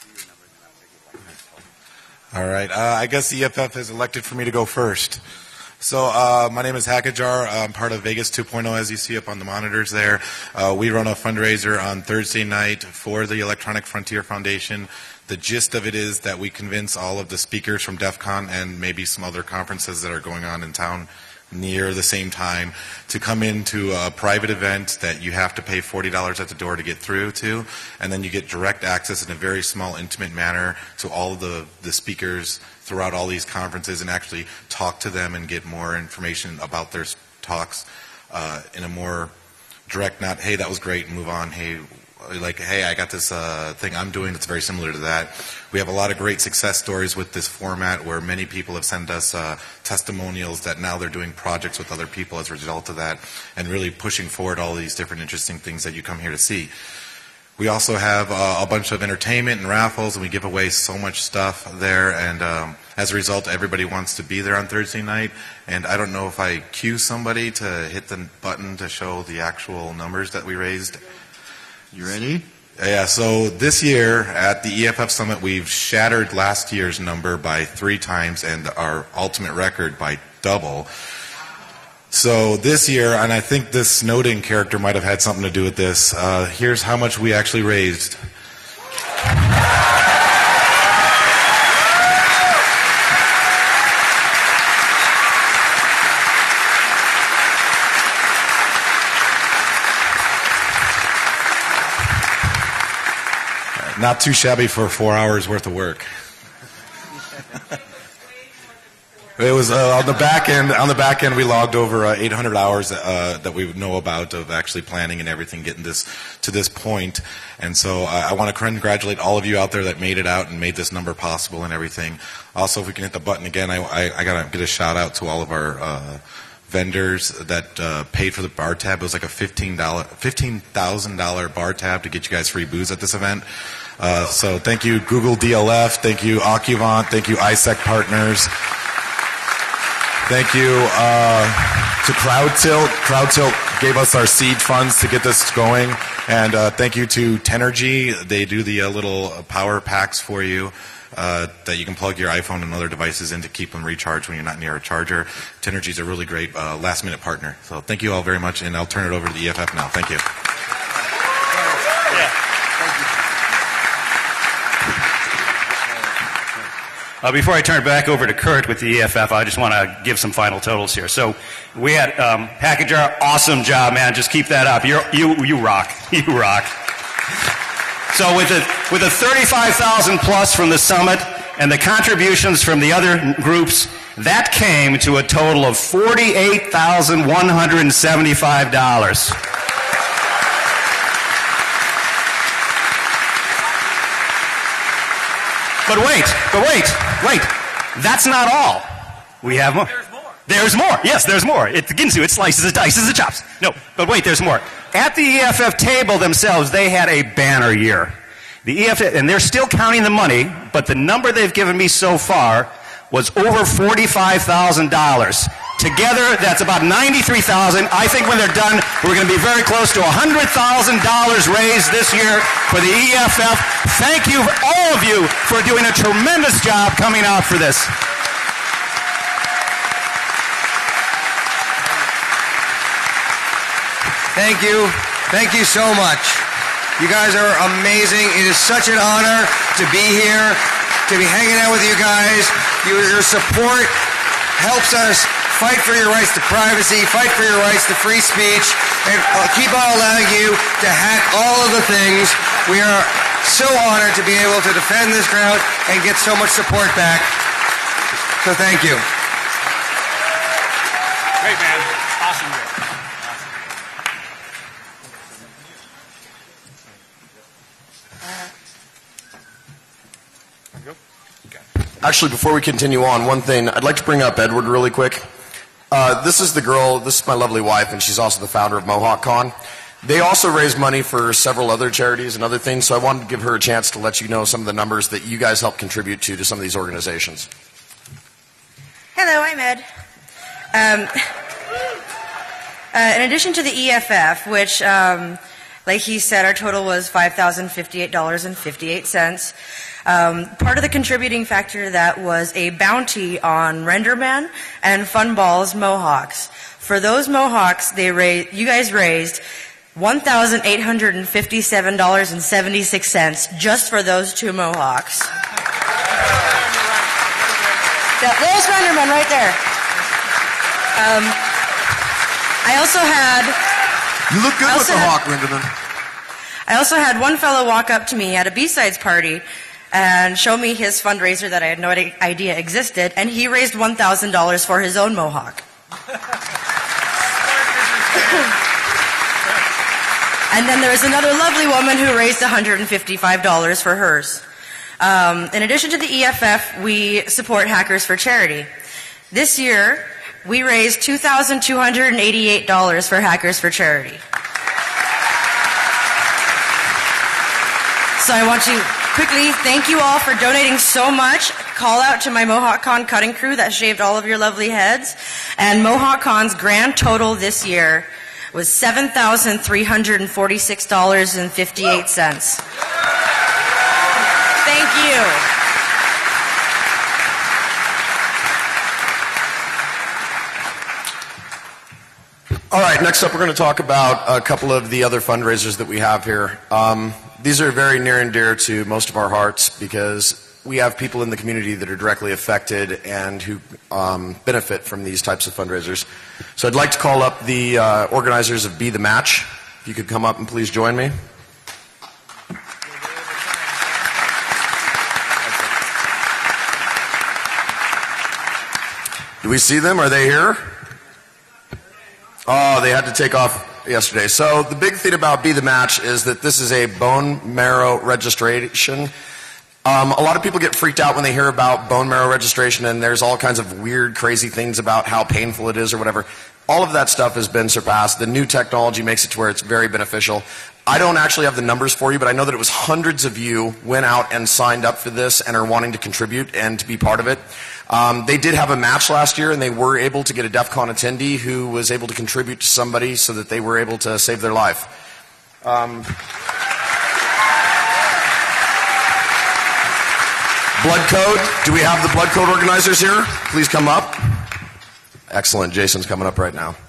All right. Uh, I guess the E F F has elected for me to go first. So uh, my name is Hackajar. I'm part of Vegas two point oh, as you see up on the monitors there. Uh, we run a fundraiser on Thursday night for the Electronic Frontier Foundation. The gist of it is that we convince all of the speakers from DEF CON and maybe some other conferences that are going on in town near the same time to come into a private event that you have to pay forty dollars at the door to get through to, and then you get direct access in a very small, intimate manner to all of the, the speakers throughout all these conferences and actually talk to them and get more information about their talks uh, in a more direct, not, hey, that was great, and move on, hey, like, hey, I got this uh, thing I'm doing that's very similar to that. We have a lot of great success stories with this format where many people have sent us uh, testimonials that now they're doing projects with other people as a result of that and really pushing forward all these different interesting things that you come here to see. We also have uh, a bunch of entertainment and raffles, and we give away so much stuff there, and um, as a result, everybody wants to be there on Thursday night, and I don't know if I cue somebody to hit the button to show the actual numbers that we raised. You ready? Yeah, so this year at the E F F Summit, we've shattered last year's number by three times and our ultimate record by double. So this year, and I think this Snowden character might have had something to do with this, uh, here's how much we actually raised. Not too shabby for four hours worth of work. It was uh, on the back end. On the back end, we logged over uh, eight hundred hours uh, that we know about of actually planning and everything, getting this to this point. And so uh, I want to congratulate all of you out there that made it out and made this number possible and everything. Also, if we can hit the button again, I, I, I got to get a shout out to all of our uh, vendors that uh, paid for the bar tab. It was like a fifteen thousand dollars bar tab to get you guys free booze at this event. Uh, so thank you, Google D L F. Thank you, Occuvant. Thank you, I S E C Partners. Thank you uh, to CrowdTilt. CrowdTilt gave us our seed funds to get this going. And uh, thank you to Tenergy. They do the uh, little power packs for you uh, that you can plug your iPhone and other devices in to keep them recharged when you're not near a charger. Tenergy is a really great uh, last-minute partner. So thank you all very much, and I'll turn it over to the E F F now. Thank you. Uh, before I turn it back over to Kurt with the E F F, I just want to give some final totals here. So we had um, Hackajar, awesome job, man. Just keep that up. You're, you you rock. You rock. So with a with a thirty-five thousand plus from the summit and the contributions from the other groups, that came to a total of forty-eight thousand one hundred seventy-five dollars. But wait, but wait, wait. That's not all. We have more. There's more. There's more. Yes, there's more. It Ginsu, it slices, it dices, it chops. No, but wait, there's more. At the E F F table themselves, they had a banner year. The E F F, and they're still counting the money, but the number they've given me so far was over forty-five thousand dollars. Together, that's about ninety-three thousand dollars. I think when they're done, we're going to be very close to one hundred thousand dollars raised this year for the E F F. Thank you, all of you, for doing a tremendous job coming out for this. Thank you. Thank you so much. You guys are amazing. It is such an honor to be here, to be hanging out with you guys. Your support helps us fight for your rights to privacy, fight for your rights to free speech, and keep on allowing you to hack all of the things. We are so honored to be able to defend this ground and get so much support back. So thank you. Great, man. Awesome. Actually, before we continue on, one thing, I'd like to bring up Edward really quick. Uh, this is the girl, this is my lovely wife, and she's also the founder of Mohawk Con. They also raise money for several other charities and other things, so I wanted to give her a chance to let you know some of the numbers that you guys help contribute to to some of these organizations. Hello, I'm Ed. Um, uh, in addition to the E F F, which, um, like he said, our total was five thousand fifty-eight dollars and fifty-eight cents, Um, part of the contributing factor to that was a bounty on Renderman and Funballs Mohawks. For those Mohawks, they raised, you guys raised one thousand eight hundred fifty-seven dollars and seventy-six cents just for those two Mohawks. Yeah, there's Renderman right there. Um, I also had... You look good with the had, hawk, Renderman. I also had one fellow walk up to me at a B-Sides party and show me his fundraiser that I had no idea existed, and he raised one thousand dollars for his own Mohawk. And then there was another lovely woman who raised one hundred fifty-five dollars for hers. Um, in addition to the E F F, we support Hackers for Charity. This year, we raised two thousand two hundred eighty-eight dollars for Hackers for Charity. So I want to quickly thank you all for donating so much. Call out to my MohawkCon cutting crew that shaved all of your lovely heads. And MohawkCon's grand total this year was seven thousand three hundred forty-six dollars and fifty-eight cents. Thank you. All right, next up we're going to talk about a couple of the other fundraisers that we have here. Um, these are very near and dear to most of our hearts because we have people in the community that are directly affected and who um, benefit from these types of fundraisers. So I'd like to call up the uh, organizers of Be the Match. If you could come up and please join me. Do we see them? Are they here? Oh, they had to take off yesterday. So the big thing about Be the Match is that this is a bone marrow registration. Um, a lot of people get freaked out when they hear about bone marrow registration, and there's all kinds of weird, crazy things about how painful it is or whatever. All of that stuff has been surpassed. The new technology makes it to where it's very beneficial. I don't actually have the numbers for you, but I know that it was hundreds of you went out and signed up for this and are wanting to contribute and to be part of it. Um, they did have a match last year, and they were able to get a DEF CON attendee who was able to contribute to somebody so that they were able to save their life. Um, Blood Code. Do we have the Blood Code organizers here? Please come up. Excellent. Jason's coming up right now.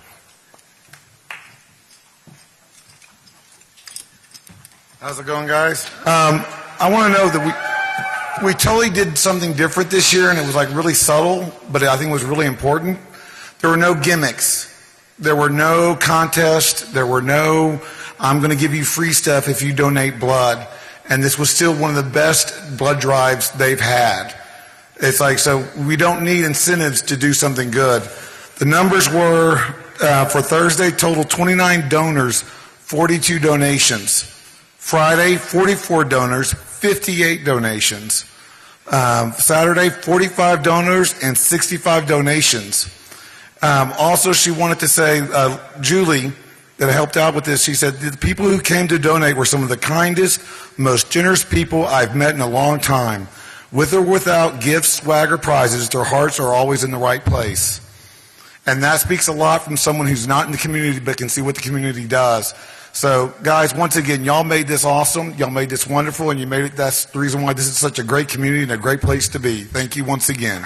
How's it going, guys? Um, I want to know that we we totally did something different this year, and it was like really subtle, but I think it was really important. There were no gimmicks. There were no contests. There were no, I'm going to give you free stuff if you donate blood. And this was still one of the best blood drives they've had. It's like, so we don't need incentives to do something good. The numbers were, uh, for Thursday, total twenty-nine donors, forty-two donations. Friday, forty-four donors, fifty-eight donations. Um, Saturday, forty-five donors and sixty-five donations. Um, also, she wanted to say, uh, Julie, that helped out with this, she said, the people who came to donate were some of the kindest, most generous people I've met in a long time. With or without gifts, swag, or prizes, their hearts are always in the right place. And that speaks a lot from someone who's not in the community but can see what the community does. So, guys, once again, y'all made this awesome. Y'all made this wonderful, and you made it. That's the reason why this is such a great community and a great place to be. Thank you once again.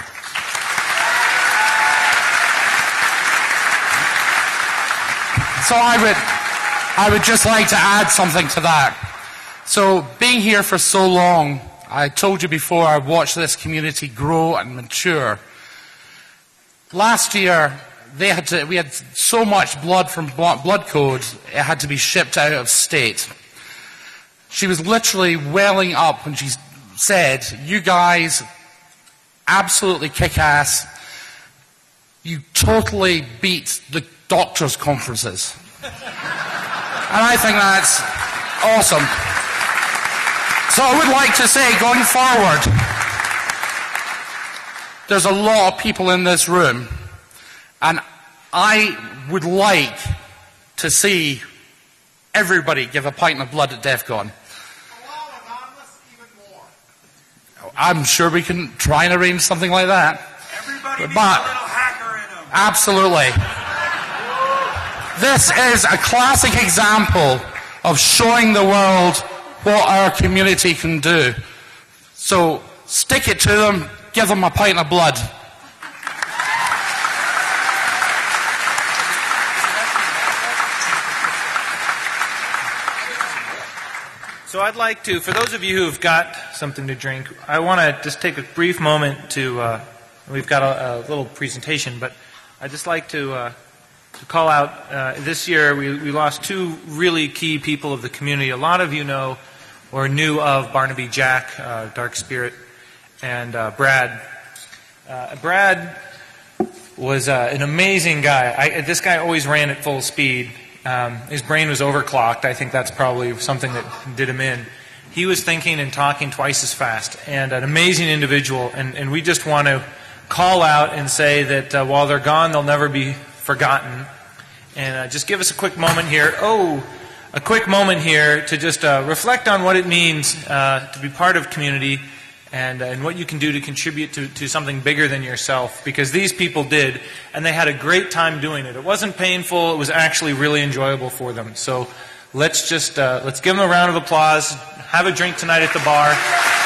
So I would, I would just like to add something to that. So being here for so long, I told you before, I watched this community grow and mature. Last year, they had to, we had so much blood from Blood Code, it had to be shipped out of state. She was literally welling up when she said, you guys absolutely kick ass. You totally beat the doctors' conferences. And I think that's awesome. So I would like to say, going forward, there's a lot of people in this room, and I would like to see everybody give a pint of blood at DEF CON. I'm sure we can try and arrange something like that. Everybody needs but, a little hacker in them. Absolutely. This is a classic example of showing the world what our community can do. So stick it to them, give them a pint of blood. So I'd like to, for those of you who've got something to drink, I want to just take a brief moment to, uh, we've got a, a little presentation, but I'd just like to, uh, to call out, uh, this year we, we lost two really key people of the community. A lot of you know or knew of Barnaby Jack, uh, Dark Spirit, and uh, Brad. Uh, Brad was uh, an amazing guy. I, this guy always ran at full speed. Um, his brain was overclocked. I think that's probably something that did him in. He was thinking and talking twice as fast, and an amazing individual. And, and we just want to call out and say that uh, while they're gone, they'll never be forgotten. And uh, just give us a quick moment here. Oh, a quick moment here to just uh, reflect on what it means uh, to be part of community and, uh, and what you can do to contribute to, to something bigger than yourself. Because these people did, and they had a great time doing it. It wasn't painful. It was actually really enjoyable for them. So let's just uh, let's give them a round of applause. Have a drink tonight at the bar.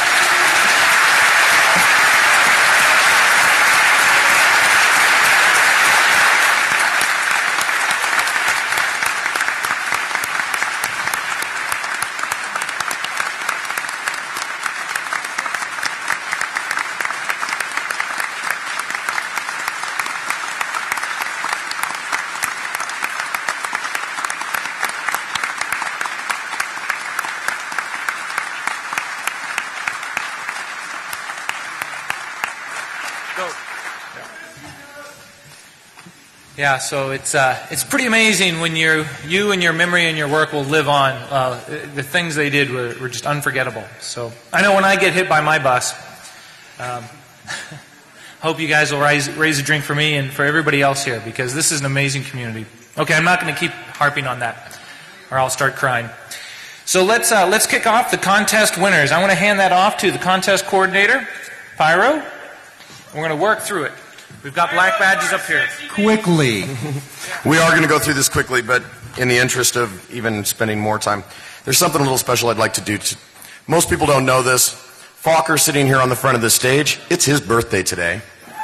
Yeah, so it's uh, it's pretty amazing when you you and your memory and your work will live on. Uh, the things they did were, were just unforgettable. So I know when I get hit by my bus, um, hope you guys will raise raise a drink for me and for everybody else here, because this is an amazing community. Okay, I'm not going to keep harping on that, or I'll start crying. So let's uh, let's kick off the contest winners. I want to hand that off to the contest coordinator, Pyro. We're going to work through it. We've got black badges up here. Quickly. We are going to go through this quickly, but in the interest of even spending more time, there's something a little special I'd like to do. To, most people don't know this. Fokker sitting here on the front of the stage, it's his birthday today.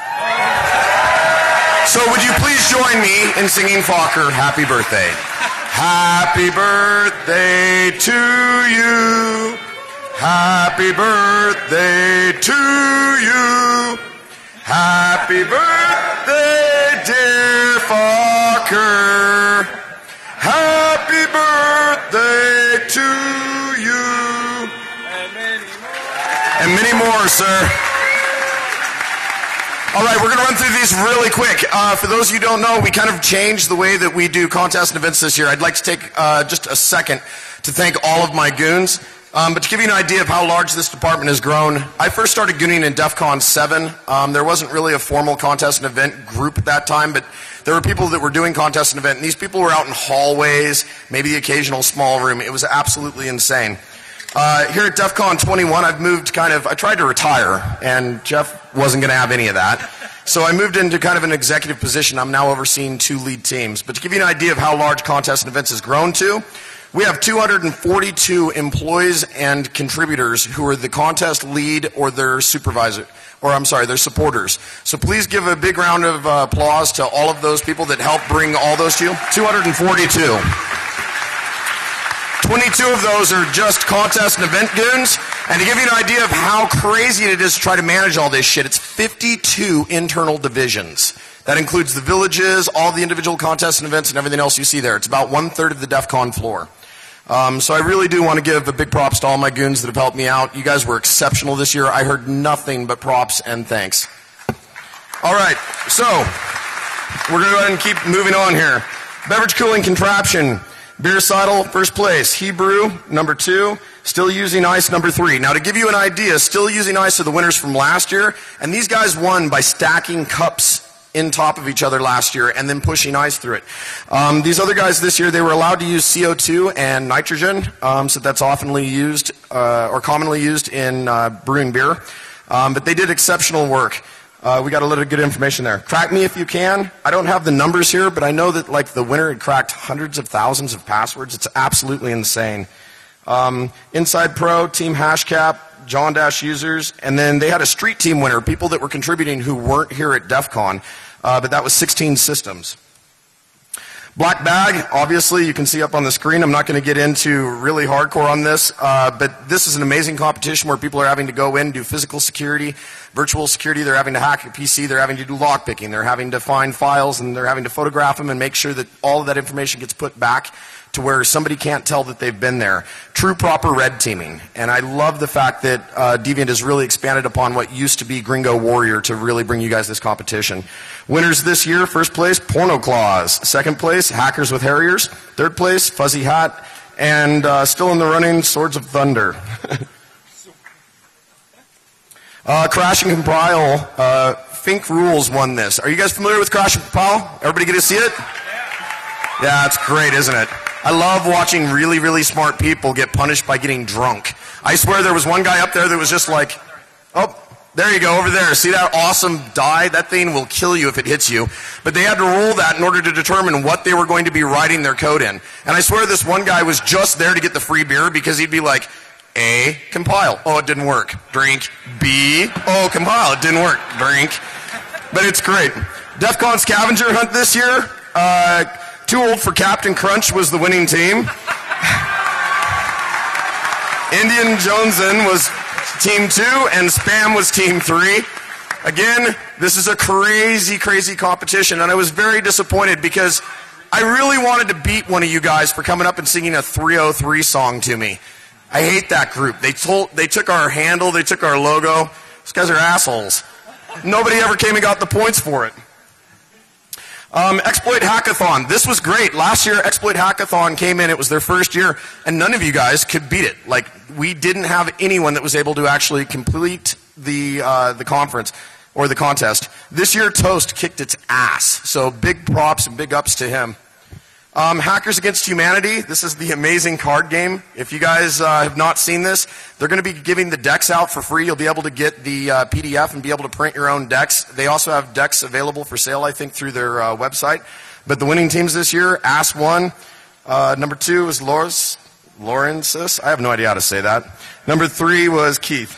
So would you please join me in singing Fokker happy birthday? Happy birthday to you. Happy birthday to you. Happy birthday, dear Fokker. Happy birthday to you. And many more. And many more, sir. All right, we're going to run through these really quick. Uh, for those of you who don't know, we kind of changed the way that we do contests and events this year. I'd like to take uh, just a second to thank all of my goons. Um, but to give you an idea of how large this department has grown, I first started gooning in DEF CON seven. Um, there wasn't really a formal contest and event group at that time, but there were people that were doing contest and event, and these people were out in hallways, maybe the occasional small room. It was absolutely insane. Uh, here at DEF CON twenty-one, I've moved kind of, I tried to retire, and Jeff wasn't going to have any of that. So I moved into kind of an executive position. I'm now overseeing two lead teams. But to give you an idea of how large contest and events has grown to, we have two hundred forty-two employees and contributors who are the contest lead or their supervisor, or I'm sorry, their supporters. So please give a big round of uh, applause to all of those people that help bring all those to you. two hundred forty-two. twenty-two of those are just contest and event goons. And to give you an idea of how crazy it is to try to manage all this shit, it's fifty-two internal divisions. That includes the villages, all the individual contests and events, and everything else you see there. It's about one-third of the DEF CON floor. Um, so I really do want to give a big props to all my goons that have helped me out. You guys were exceptional this year. I heard nothing but props and thanks. All right, so we're going to go ahead and keep moving on here. Beverage cooling contraption. Beer Seidel, first place. Hebrew, number two. Still Using Ice, number three. Now to give you an idea, Still Using Ice are the winners from last year, and these guys won by stacking cups in top of each other last year and then pushing ice through it. Um, these other guys this year, they were allowed to use C O two and nitrogen, um, so that's oftenly used uh, or commonly used in uh, brewing beer. Um, but they did exceptional work. Uh, we got a little good information there. Crack me if you can. I don't have the numbers here, but I know that like the winner had cracked hundreds of thousands of passwords. It's absolutely insane. Um, Inside Pro, Team Hashcap, John Dash users, and then they had a street team winner, people that were contributing who weren't here at DEF CON, uh, but that was sixteen systems. Black Bag, obviously, you can see up on the screen. I'm not going to get into really hardcore on this, uh, but this is an amazing competition where people are having to go in and do physical security, virtual security. They're having to hack your P C. They're having to do lockpicking. They're having to find files, and they're having to photograph them and make sure that all of that information gets put back to where somebody can't tell that they've been there. True proper red teaming. And I love the fact that uh, Deviant has really expanded upon what used to be Gringo Warrior to really bring you guys this competition. Winners this year, first place, Porno Claws. Second place, Hackers with Harriers. Third place, Fuzzy Hat. And uh, still in the running, Swords of Thunder. uh, Crash and Compile, uh, Fink Rules won this. Are you guys familiar with Crash and Compile? Everybody get to see it? Yeah, it's great, isn't it? I love watching really, really smart people get punished by getting drunk. I swear there was one guy up there that was just like, oh, there you go, over there. See that awesome die? That thing will kill you if it hits you. But they had to roll that in order to determine what they were going to be writing their code in. And I swear this one guy was just there to get the free beer because he'd be like, A, compile. Oh, it didn't work. Drink. B, oh, compile. It didn't work. Drink. But it's great. DEF CON Scavenger Hunt this year. Uh... Too Old for Captain Crunch was the winning team. Indian Joneson was team two, and Spam was team three. Again, this is a crazy, crazy competition, and I was very disappointed because I really wanted to beat one of you guys for coming up and singing a three oh three song to me. I hate that group. They told, they took our handle, they took our logo. These guys are assholes. Nobody ever came and got the points for it. Um, Exploit Hackathon. This was great. Last year, Exploit Hackathon came in. It was their first year, and none of you guys could beat it. Like, we didn't have anyone that was able to actually complete the uh, the conference or the contest. This year, Toast kicked its ass. So big props and big ups to him. Um, Hackers Against Humanity. This is the amazing card game. If you guys uh, have not seen this, they're going to be giving the decks out for free. You'll be able to get the uh, P D F and be able to print your own decks. They also have decks available for sale, I think, through their uh, website. But the winning teams this year, Ass won. Uh, number two was Loris, Lawrence's. I have no idea how to say that. Number three was Keith.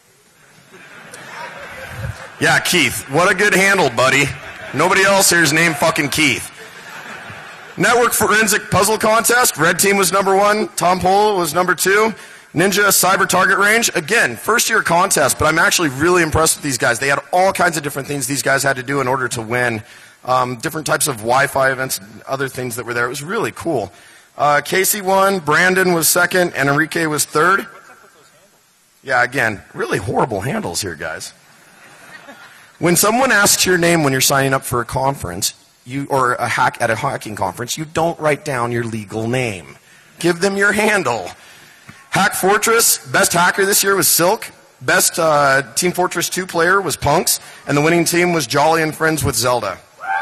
Yeah, Keith. What a good handle, buddy. Nobody else here is named fucking Keith. Network Forensic Puzzle Contest. Red Team was number one. Tom Polo was number two. Ninja Cyber Target Range. Again, first year contest, but I'm actually really impressed with these guys. They had all kinds of different things these guys had to do in order to win. Um, different types of Wi-Fi events and other things that were there. It was really cool. Uh, Casey won. Brandon was second. And Enrique was third. Yeah, again, really horrible handles here, guys. When someone asks your name when you're signing up for a conference, you or a hack at a hacking conference, you don't write down your legal name. Give them your handle. Hack Fortress, best hacker this year was Silk. Best uh, Team Fortress two player was Punks. And the winning team was Jolly and Friends with Zelda.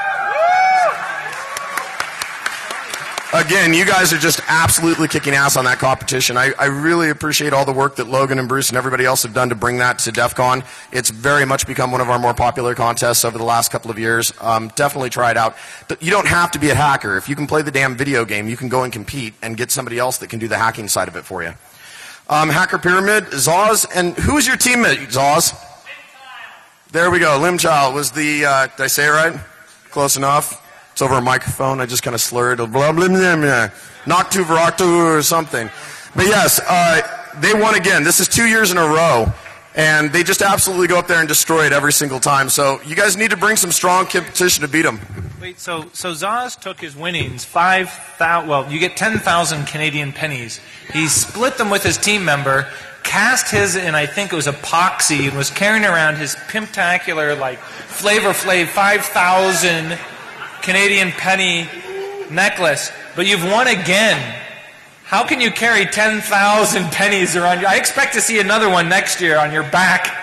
Again, you guys are just absolutely kicking ass on that competition. I, I really appreciate all the work that Logan and Bruce and everybody else have done to bring that to DEF CON. It's very much become one of our more popular contests over the last couple of years. Um, definitely try it out. But you don't have to be a hacker. If you can play the damn video game, you can go and compete and get somebody else that can do the hacking side of it for you. Um, Hacker Pyramid, Zoz, and who was your teammate, Zoz? There we go. Limchild was the, uh, did I say it right? Close enough. It's over a microphone. I just kind of slurred. Blah, blah, blah, blah, blah. Noctu Varactu or something. But yes, uh, they won again. This is two years in a row. And they just absolutely go up there and destroy it every single time. So you guys need to bring some strong competition to beat them. Wait, so so Zaz took his winnings, five thousand, well, you get ten thousand Canadian pennies. He split them with his team member, cast his in, I think it was epoxy, and was carrying around his pimptacular, like, Flavor Flav five thousand Canadian penny necklace. But you've won again. How can you carry ten thousand pennies around you? I expect to see another one next year on your back.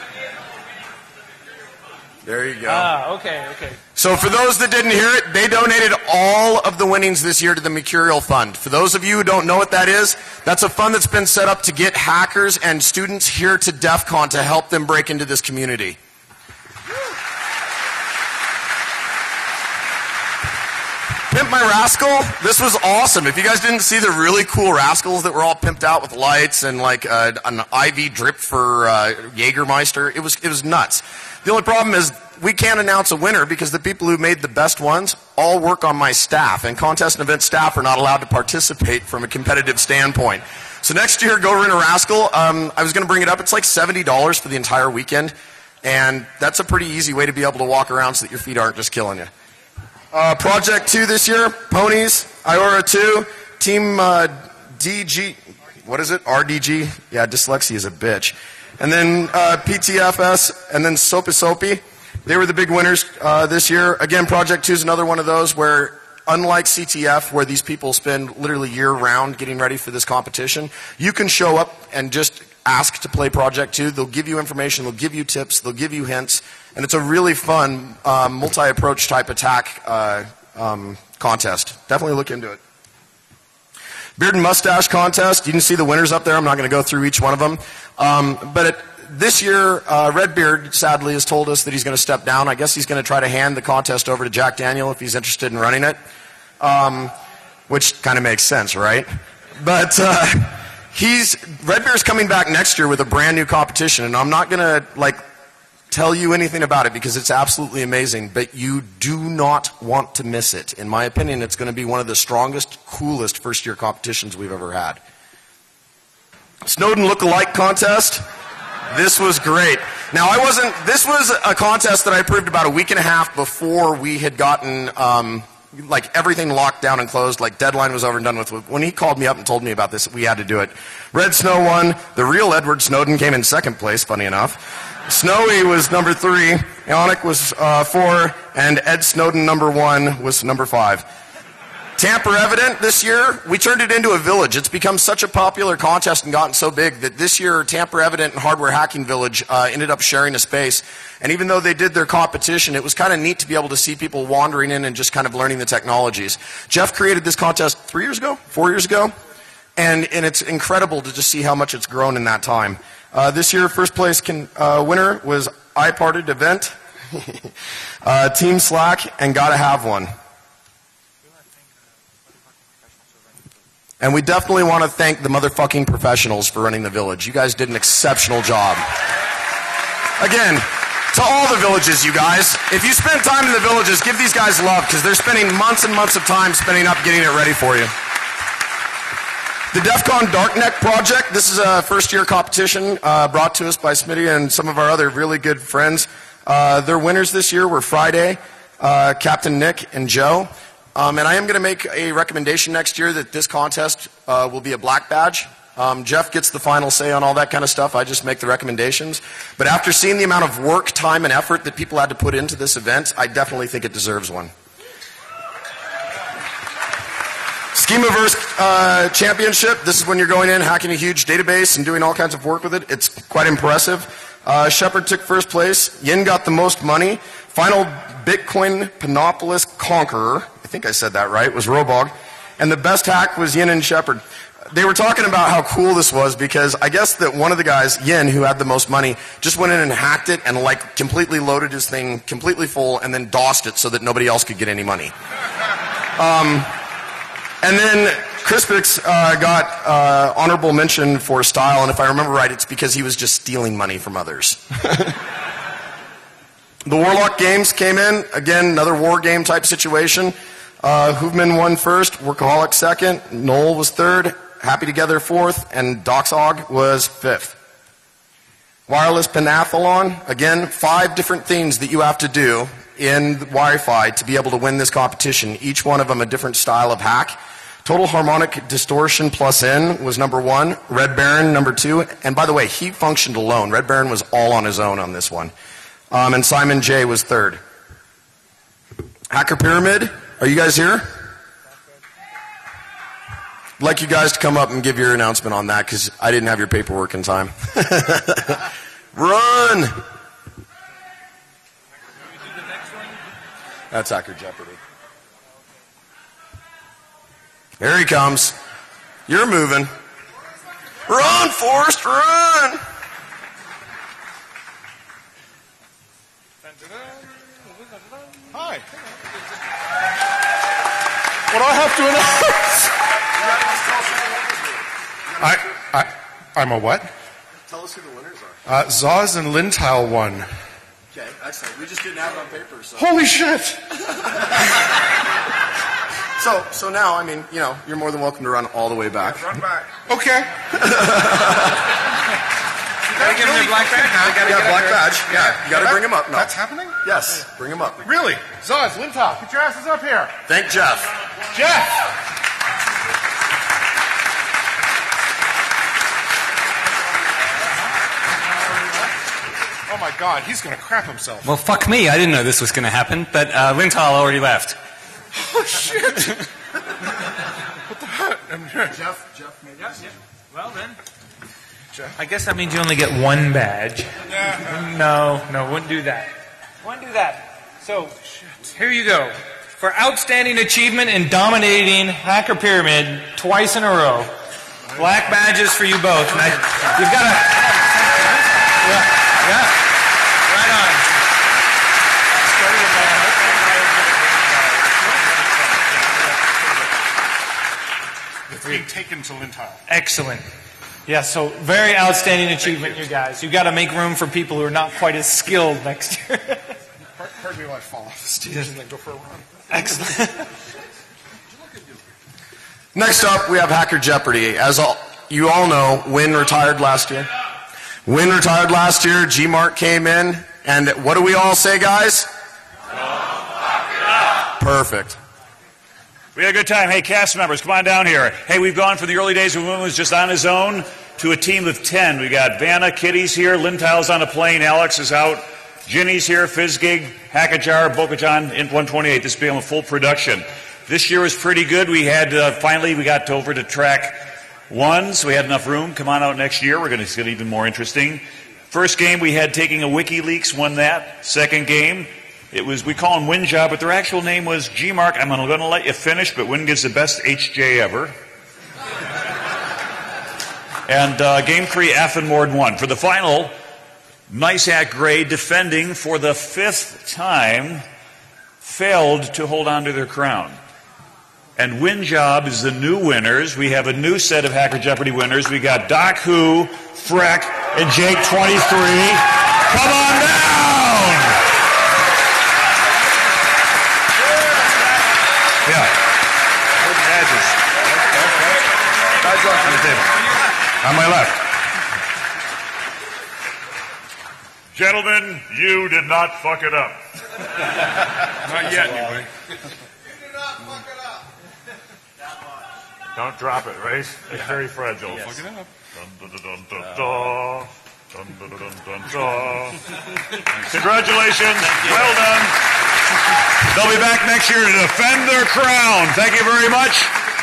There you go. Ah, okay, okay. So for those that didn't hear it, they donated all of the winnings this year to the Mercurial Fund. For those of you who don't know what that is, that's a fund that's been set up to get hackers and students here to DEF CON to help them break into this community. Pimp my rascal? This was awesome. If you guys didn't see the really cool rascals that were all pimped out with lights and like uh, an I V drip for uh, Jägermeister, it was it was nuts. The only problem is we can't announce a winner because the people who made the best ones all work on my staff, and contest and event staff are not allowed to participate from a competitive standpoint. So next year, go rent a rascal. Um, I was going to bring it up. It's like seventy dollars for the entire weekend, and that's a pretty easy way to be able to walk around so that your feet aren't just killing you. Uh, Project two this year, ponies, Iora two, Team uh, D G, what is it, R D G? Yeah, dyslexia is a bitch. And then uh, P T F S, and then Soapy Soapy. They were the big winners uh, this year. Again, Project two is another one of those where, unlike C T F, where these people spend literally year-round getting ready for this competition, you can show up and just ask to play Project two. They'll give you information, they'll give you tips, they'll give you hints, and it's a really fun um, multi-approach type attack uh, um, contest. Definitely look into it. Beard and Mustache contest. You can see the winners up there. I'm not going to go through each one of them. Um, but it, this year, uh, Redbeard, sadly, has told us that he's going to step down. I guess he's going to try to hand the contest over to Jack Daniel if he's interested in running it, um, which kind of makes sense, right? But uh, he's Redbeard's coming back next year with a brand new competition, and I'm not going to like tell you anything about it because it's absolutely amazing, but you do not want to miss it. In my opinion, it's going to be one of the strongest, coolest first-year competitions we've ever had. Snowden Look-alike contest. This was great. Now, I wasn't, this was a contest that I approved about a week and a half before we had gotten, um, like, everything locked down and closed, like, deadline was over and done with. When he called me up and told me about this, we had to do it. Red Snow won. The real Edward Snowden came in second place, funny enough. Snowy was number three, Ionic was uh, four, and Ed Snowden, number one, was number five. Tamper Evident this year, we turned it into a village. It's become such a popular contest and gotten so big that this year Tamper Evident and Hardware Hacking Village uh, ended up sharing a space. And even though they did their competition, it was kind of neat to be able to see people wandering in and just kind of learning the technologies. Jeff created this contest three years ago, four years ago, and, and it's incredible to just see how much it's grown in that time. Uh, this year, first place can, uh, winner was iParted Event, uh, Team Slack, and Gotta Have One. And we definitely want to thank the motherfucking professionals for running the village. You guys did an exceptional job. Again, to all the villages, you guys, if you spend time in the villages, give these guys love because they're spending months and months of time spending up getting it ready for you. The DEF CON Darknet Project, this is a first-year competition uh, brought to us by Smitty and some of our other really good friends. Uh, their winners this year were Friday, uh, Captain Nick, and Joe. Um, and I am going to make a recommendation next year that this contest uh, will be a black badge. Um, Jeff gets the final say on all that kind of stuff. I just make the recommendations. But after seeing the amount of work, time, and effort that people had to put into this event, I definitely think it deserves one. Schemaverse uh, Championship. This is when you're going in, hacking a huge database and doing all kinds of work with it. It's quite impressive. Uh, Shepard took first place. Yin got the most money. Final Bitcoin Panopolis Conqueror, I think I said that right, was Robog. And the best hack was Yin and Shepard. They were talking about how cool this was because I guess that one of the guys, Yin, who had the most money, just went in and hacked it and like completely loaded his thing completely full and then DOSed it so that nobody else could get any money. Um... And then Crispix uh, got uh, honorable mention for style, and if I remember right, it's because he was just stealing money from others. The Warlock Games came in. Again, another war game type situation. Uh, Hoovman won first, Workaholic second, Knoll was third, Happy Together fourth, and Doxog was fifth. Wireless Pentathlon, again, five different things that you have to do in Wi-Fi to be able to win this competition. Each one of them a different style of hack. Total Harmonic Distortion plus N was number one. Red Baron, number two. And by the way, he functioned alone. Red Baron was all on his own on this one. Um, and Simon J was third. Hacker Pyramid, are you guys here? I'd like you guys to come up and give your announcement on that because I didn't have your paperwork in time. Run! That's Hacker Jeopardy. Here he comes. You're moving. Run, Forrest, run! Hi. What do I have to announce? I, I, I'm a what? Tell us who the winners are. Uh, Zaz and Lintile won. Okay, excellent. We just didn't have it on paper, so. Holy shit! so, so now, I mean, you know, you're more than welcome to run all the way back. Run back. Okay. Gotta give him their black badge. Yeah, black badge. Yeah, you gotta That- bring him up now. That's happening? Yes, bring him up. Really? Zaz, Lintile, get your asses up here. Thank Jeff. Jeff! Oh my God, he's gonna crap himself. Well, fuck me. I didn't know this was going to happen, but uh, Lintile already left. Oh shit! What the heck? I'm here. Jeff, Jeff, maybe. Yep, yep. Well then. I guess that means you only get one badge. No, no, wouldn't do that. Wouldn't do that. So, here you go. For outstanding achievement in dominating Hacker Pyramid twice in a row. Black badges for you both. And I, you've got to... Yeah, yeah. Right on. It's being taken to Lintile. Excellent. Yeah, so very outstanding achievement, you guys. You've got to make room for people who are not quite as skilled next year. Pardon me while I fall off the stage and then go for a run. Excellent. Next up, we have Hacker Jeopardy. As all, you all know, Win retired last year. Win retired last year. G-Mark came in. And what do we all say, guys? Perfect. We had a good time. Hey, cast members, come on down here. Hey, we've gone from the early days when Win was just on his own to a team of ten. We got Vanna, Kitty's here, Lintile's on a plane, Alex is out, Ginny's here, Fizzgig, Hackajar, Bokajan, in one twenty-eight. This became a full production. This year was pretty good. We had, uh, finally, we got over to track one, so we had enough room. Come on out next year. We're going to get even more interesting. First game we had taking a WikiLeaks, won that. Second game, it was, we call him Win Job, but their actual name was G-Mark. I'm going to let you finish, but Win gives the best H J ever. And uh, game three, Affenmord won. For the final, Nice Hat Gray, defending for the fifth time, failed to hold on to their crown. And Win Job is the new winners. We have a new set of Hacker Jeopardy winners. We got Doc Who, Freck, and Jake twenty-three. Come on down! Yeah. Where's the badges? Badge on the table. On my left. Gentlemen, you did not fuck it up. Not yet, anyway. Don't drop it, right? It's very fragile. Yes. Fuck it up. Dun, dun, dun, dun, dun. Dun, dun, dun, dun, dun. Congratulations. Well done. They'll be back next year to defend their crown. Thank you very much.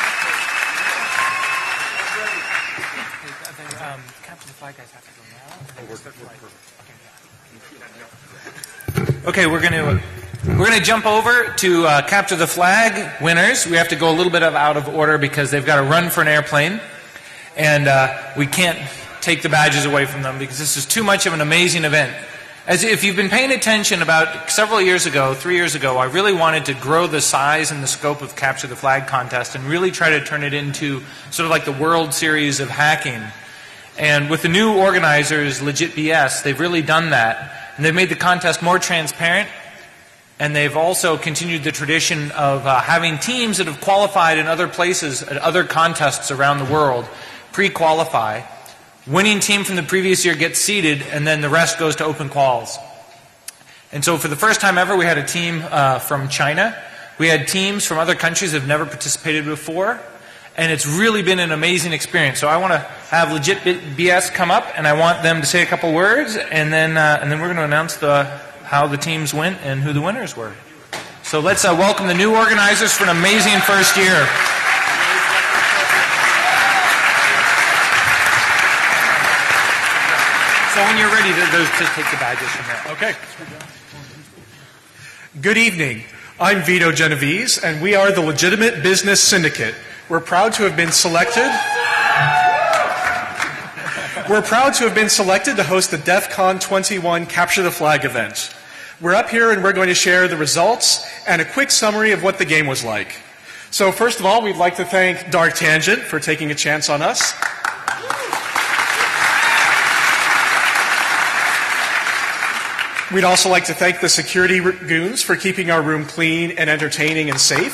Okay, we're going to we're going to jump over to uh, Capture the Flag winners. We have to go a little bit of out of order because they've got to run for an airplane, and uh, we can't take the badges away from them because this is too much of an amazing event. As if you've been paying attention, about several years ago, three years ago, I really wanted to grow the size and the scope of Capture the Flag contest and really try to turn it into sort of like the World Series of hacking. And with the new organizers, Legit B S, they've really done that. And they've made the contest more transparent, and they've also continued the tradition of uh, having teams that have qualified in other places, at other contests around the world, pre-qualify. Winning team from the previous year gets seeded, and then the rest goes to open quals. And so for the first time ever, we had a team uh, from China. We had teams from other countries that have never participated before. And it's really been an amazing experience. So I want to have Legit B S come up, and I want them to say a couple words, and then uh, and then we're going to announce the how the teams went and who the winners were. So let's uh, welcome the new organizers for an amazing first year. So when you're ready, those just take the badges from there. Okay. Good evening. I'm Vito Genovese, and we are the Legitimate Business Syndicate. We're proud to have been selected. We're proud to have been selected to host the DEF CON twenty-one Capture the Flag event. We're up here and we're going to share the results and a quick summary of what the game was like. So first of all, we'd like to thank Dark Tangent for taking a chance on us. We'd also like to thank the security goons for keeping our room clean and entertaining and safe.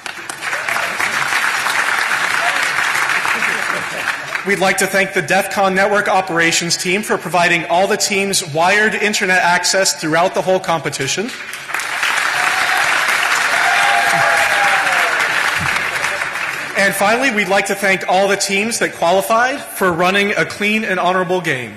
We'd like to thank the DEF CON Network operations team for providing all the teams wired internet access throughout the whole competition. And finally, we'd like to thank all the teams that qualified for running a clean and honorable game.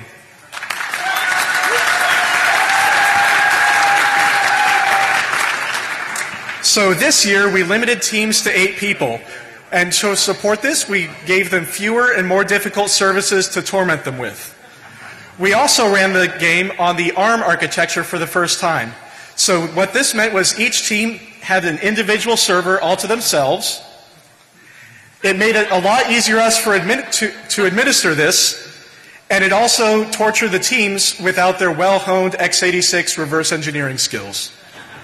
So this year, we limited teams to eight people. And to support this, we gave them fewer and more difficult services to torment them with. We also ran the game on the ARM architecture for the first time. So what this meant was each team had an individual server all to themselves. It made it a lot easier us for admin to, to administer this, and it also tortured the teams without their well-honed x eighty-six reverse engineering skills.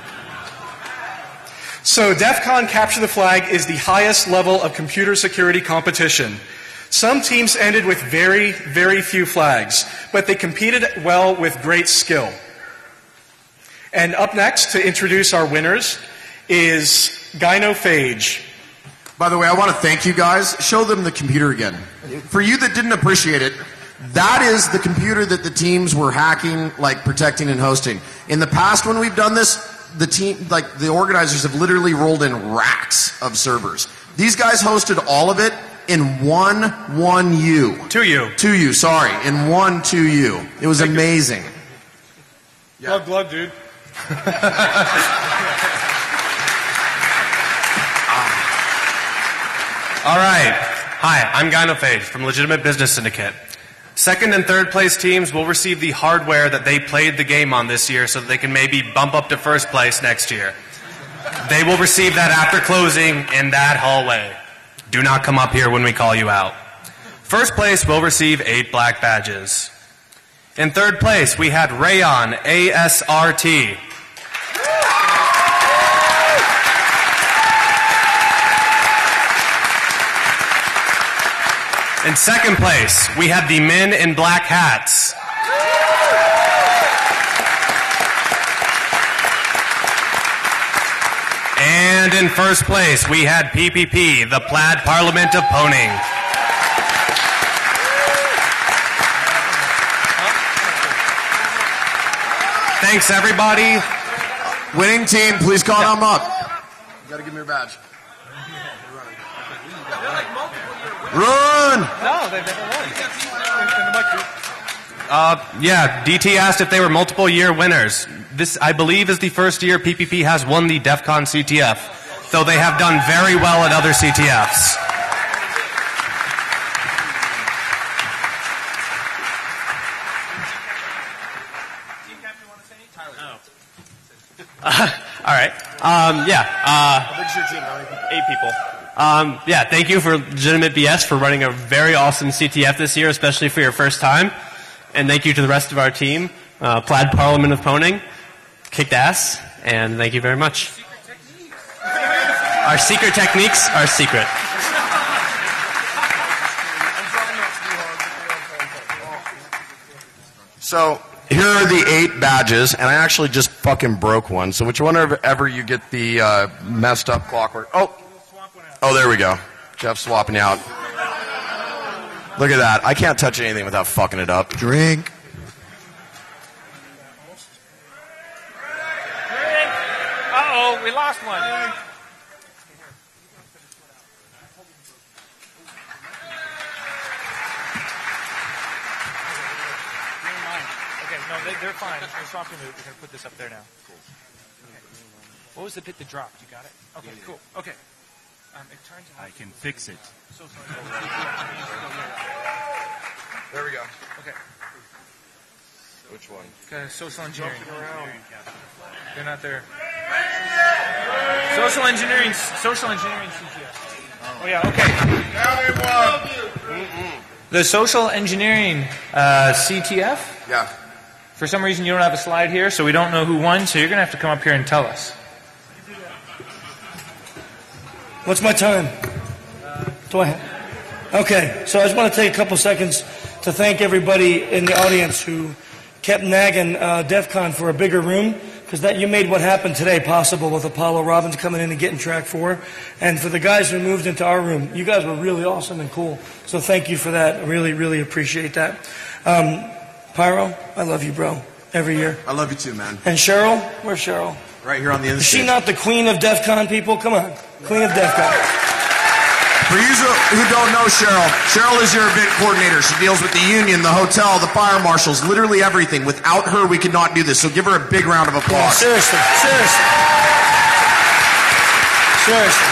So DEF CON Capture the Flag is the highest level of computer security competition. Some teams ended with very, very few flags, but they competed well with great skill. And up next to introduce our winners is Gynophage. By the way, I want to thank you guys. Show them the computer again. For you that didn't appreciate it, that is the computer that the teams were hacking, like protecting and hosting. In the past when we've done this, the team, like the organizers have literally rolled in racks of servers. These guys hosted all of it in one one U. two U. two U, sorry. In one two U. It was amazing. Yeah. Glug, glug, dude. All right. Hi, I'm Gynophage from Legitimate Business Syndicate. Second and third place teams will receive the hardware that they played the game on this year so that they can maybe bump up to first place next year. They will receive that after closing in that hallway. Do not come up here when we call you out. First place will receive eight black badges. In third place, we had Rayon A S R T. In second place, we had the men in black hats. And in first place, we had P P P, the Plaid Parliament of Poning. Thanks, everybody. Winning team, please call them up. You gotta give me your badge. Run! No, they've never won. Uh, yeah, D T asked if they were multiple year winners. This, I believe, is the first year P P P has won the DEF CON C T F, though they have done very well at other C T Fs. Uh, all right. Um, yeah. Uh, How big's your team? How many people? Eight people. Um, yeah, thank you for Legitimate B S for running a very awesome C T F this year, especially for your first time. And thank you to the rest of our team. Uh, Plaid Parliament of Poning kicked ass, and thank you very much. Our secret techniques are secret. So here are the eight badges, and I actually just fucking broke one. So whichever ever you get the uh, messed up clockwork. Oh, oh, there we go. Jeff's swapping out. Look at that. I can't touch anything without fucking it up. Drink. Uh-oh, we lost one. Okay, no, they, they're fine. We're swapping it. We're going to put this up there now. Cool. Okay. What was the bit that dropped? You got it? Okay, cool. Okay. Um, it turns out I can fix it. So sorry. There we go. Okay. Which one? Okay, social engineering. They're not there. Social engineering. Social engineering C T F. Oh yeah. Okay. The social engineering uh, C T F. Yeah. For some reason, you don't have a slide here, so we don't know who won. So you're going to have to come up here and tell us. What's my time? Do I have? Okay, so I just want to take a couple seconds to thank everybody in the audience who kept nagging uh, DEF CON for a bigger room, because that you made what happened today possible with Apollo Robbins coming in and getting track four. And for the guys who moved into our room, you guys were really awesome and cool. So thank you for that. I really, really appreciate that. Um, Pyro, I love you, bro, every year. I love you too, man. And Cheryl, where's Cheryl? Right here on the Is she inside. not the queen of DEF CON, people? Come on, queen of DEF CON. For you who don't know Cheryl, Cheryl is your event coordinator. She deals with the union, the hotel, the fire marshals, literally everything. Without her, we could not do this. So give her a big round of applause. Yeah, seriously, seriously. Seriously.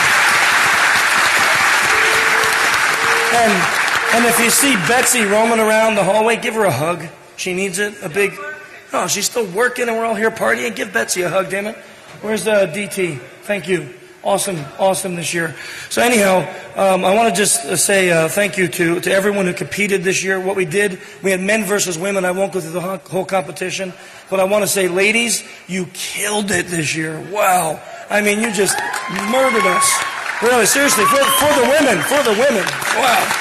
And, and if you see Betsy roaming around the hallway, give her a hug. She needs it, a big... Oh, she's still working and we're all here partying. Give Betsy a hug, damn it. Where's uh, D T? Thank you. Awesome, awesome this year. So anyhow, um, I want to just uh, say uh, thank you to, to everyone who competed this year. What we did, we had men versus women. I won't go through the whole, whole competition. But I want to say, ladies, you killed it this year. Wow. I mean, you just murdered us. Really, seriously, for, for the women, for the women. Wow.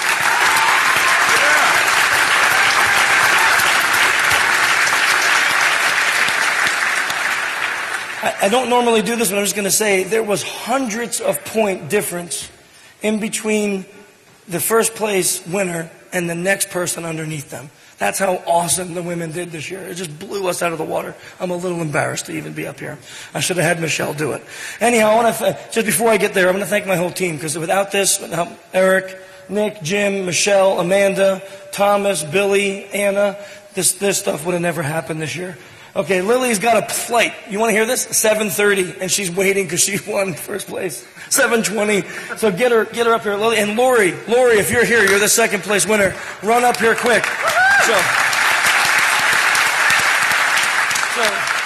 I don't normally do this, but I'm just going to say there was hundreds of point difference in between the first place winner and the next person underneath them. That's how awesome the women did this year. It just blew us out of the water. I'm a little embarrassed to even be up here. I should have had Michelle do it. Anyhow, I want to th- just before I get there, I'm going to thank my whole team, because without this, without Eric, Nick, Jim, Michelle, Amanda, Thomas, Billy, Anna, this this stuff would have never happened this year. Okay, Lily's got a flight. You want to hear this? seven thirty, and she's waiting because she won first place. seven twenty. So get her, get her up here, Lily. And Lori, Lori, if you're here, you're the second place winner. Run up here quick. So, so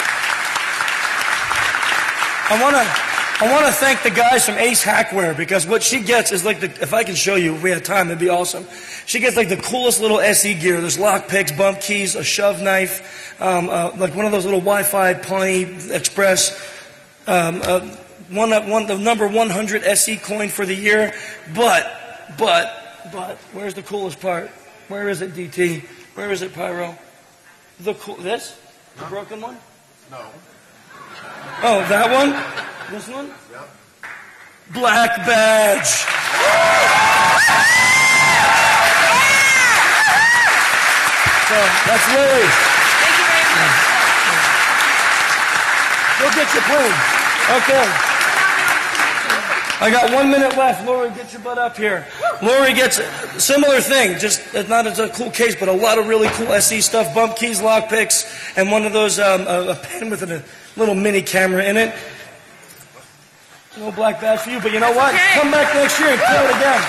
I want to. I want to thank the guys from Ace Hackware, because what she gets is like the, if I can show you, if we had time, it'd be awesome. She gets like the coolest little S E gear. There's lock picks, bump keys, a shove knife, um, uh, like one of those little Wi-Fi Pawnee Express, um, uh, one, one, the number one hundred S E coin for the year. But, but, but, where's the coolest part? Where is it, D T? Where is it, Pyro? The cool, this? The broken one? No. Oh, that one? This one? Yep. Black badge. So, that's Lily. Thank you very much. Go get your plane. Okay. I got one minute left. Lori, get your butt up here. Lori gets a similar thing, just not as a cool case, but a lot of really cool S E stuff, bump keys, lock picks, and one of those, um, a, a pen with a little mini camera in it. No black badge for you, but you know what? Okay. Come back next year and kill it again.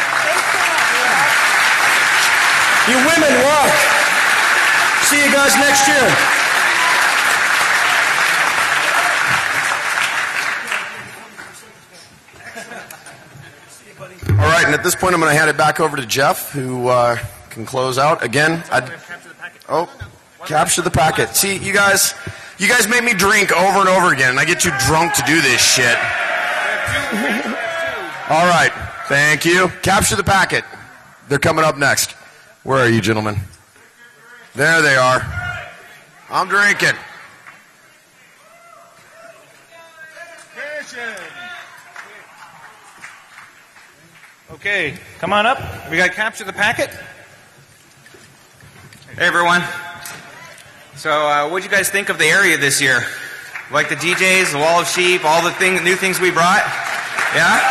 You women rock. See you guys next year. All right, and at this point, I'm going to hand it back over to Jeff, who uh, can close out. Again, I'd, oh, capture the packet. See, you guys, you guys make me drink over and over again, and I get too drunk to do this shit. All right, thank you. Capture the packet. They're coming up next. Where are you, gentlemen? There they are. I'm drinking. Okay, come on up. We got to capture the packet. Hey everyone. So, uh, what did you guys think of the area this year? Like the D Js, the wall of sheep, all the thing, new things we brought? Yeah?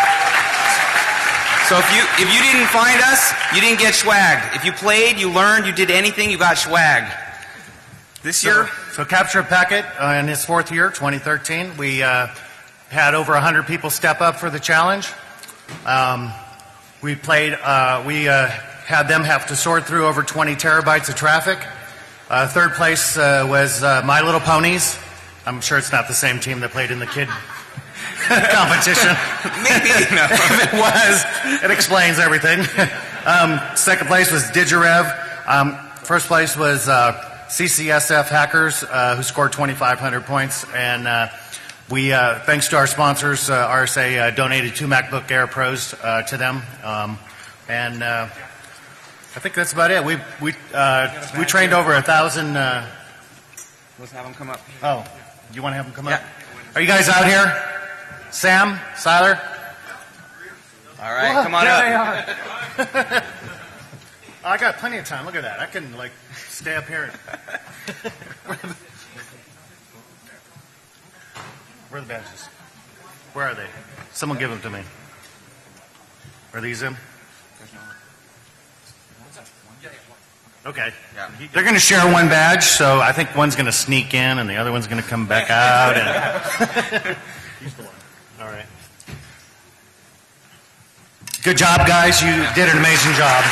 So if you if you didn't find us, you didn't get swag. If you played, you learned, you did anything, you got swag. This year? So, so Capture a Packet, uh, in its fourth year, twenty thirteen, we uh, had over one hundred people step up for the challenge. Um, we played, uh, we uh, had them have to sort through over twenty terabytes of traffic. Uh, third place uh, was uh, My Little Ponies. I'm sure it's not the same team that played in the kid competition. Maybe, no. If it was, it explains everything. um, second place was Digirev. Um, first place was uh, C C S F Hackers, uh, who scored twenty-five hundred points. And uh, we, uh, thanks to our sponsors, uh, R S A uh, donated two MacBook Air Pros uh, to them, um, and uh, I think that's about it. We we uh, we trained over a thousand. Uh, Let's have them come up. oh, you want to have them come up? Are you guys out here? Sam, Siler. All right, Look, come on there up. they are. I got plenty of time. Look at that. I can like stay up here. Where are the badges? Where are they? Someone give them to me. Are these them? Okay. They're going to share one badge, so I think one's going to sneak in and the other one's going to come back out. And all right. Good job, guys. You did an amazing job.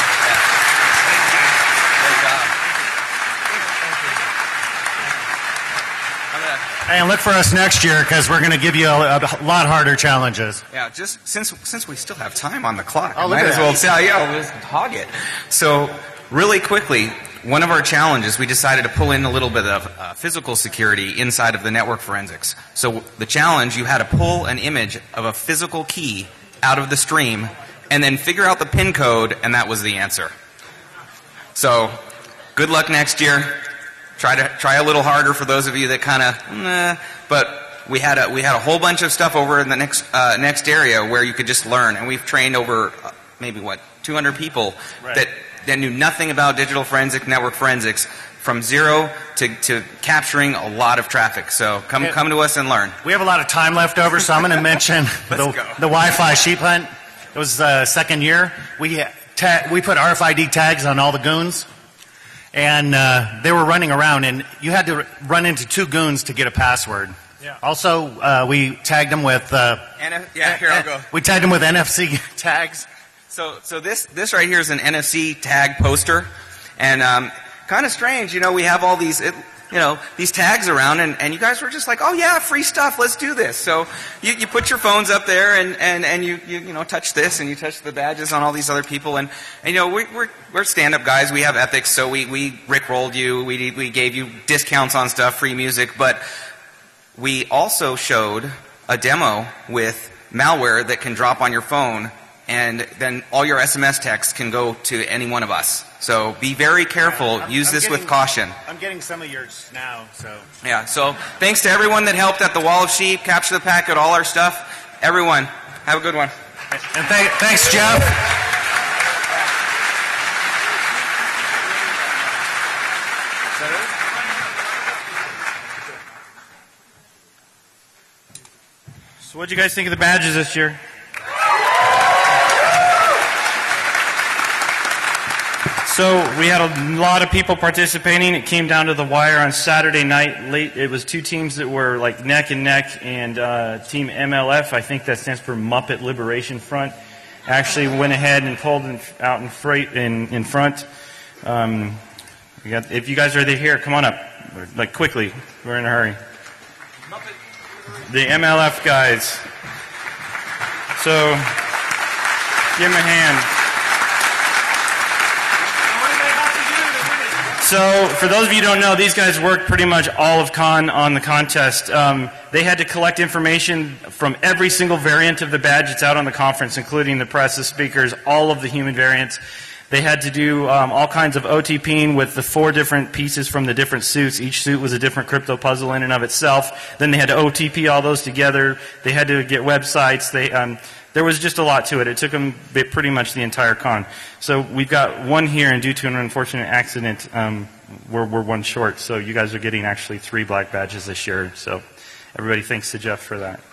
And look for us next year because we're going to give you a, a lot harder challenges. Yeah, just since since we still have time on the clock, Oh, I look might at as that. well tell you. Oh, let's hog it. So, really quickly, one of our challenges, we decided to pull in a little bit of uh, physical security inside of the network forensics. So, the challenge, you had to pull an image of a physical key out of the stream and then figure out the PIN code, and that was the answer. So, good luck next year. Try to try a little harder for those of you that kind of, nah, but we had a we had a whole bunch of stuff over in the next uh, next area where you could just learn, and we've trained over uh, maybe what two hundred people Right. that that knew nothing about digital forensic network forensics from zero to, to capturing a lot of traffic. So come Yeah. come to us and learn. We have a lot of time left over, so I'm going to mention the, the Wi-Fi sheep hunt. It was the second year. We ta- we put R F I D tags on all the goons, and uh, they were running around, and you had to run into two goons to get a password. Yeah. Also, uh, we tagged them with uh, N F yeah, here I'll go. we tagged them with N F C tags. So, so this this right here is an N F C tag poster, and um, kind of strange, you know. We have all these, it, you know, these tags around, and, and you guys were just like, oh yeah, free stuff, let's do this. So you, you put your phones up there, and, and, and you, you you know touch this, and you touch the badges on all these other people, and, and you know we, we're we're stand up guys, we have ethics, so we we rickrolled you, we we gave you discounts on stuff, free music, but we also showed a demo with malware that can drop on your phone, and then all your S M S texts can go to any one of us. So be very careful. I'm- Use I'm this getting- with caution. I'm getting some of yours now, so. Yeah, so thanks to everyone that helped at the Wall of Sheep, Capture the Packet, all our stuff. Everyone, have a good one. And th- thanks, Jeff. So what do you guys think of the badges this year? So we had a lot of people participating. It came down to the wire on Saturday night. Late, it was two teams that were like neck and neck, and uh, Team M L F, I think that stands for Muppet Liberation Front, actually went ahead and pulled in, out in freight in in front. Um, we got, if you guys are here, come on up, like quickly. We're in a hurry. The M L F guys. So give them a hand. So, for those of you who don't know, these guys worked pretty much all of con on the contest. Um, they had to collect information from every single variant of the badge that's out on the conference, including the press, the speakers, all of the human variants. They had to do um, all kinds of OTPing with the four different pieces from the different suits. Each suit was a different crypto puzzle in and of itself. Then they had to O T P all those together. They had to get websites. They um, There was just a lot to it. It took them pretty much the entire con. So we've got one here, and due to an unfortunate accident, um, we're, we're one short. So you guys are getting actually three black badges this year. So everybody thanks to Jeff for that.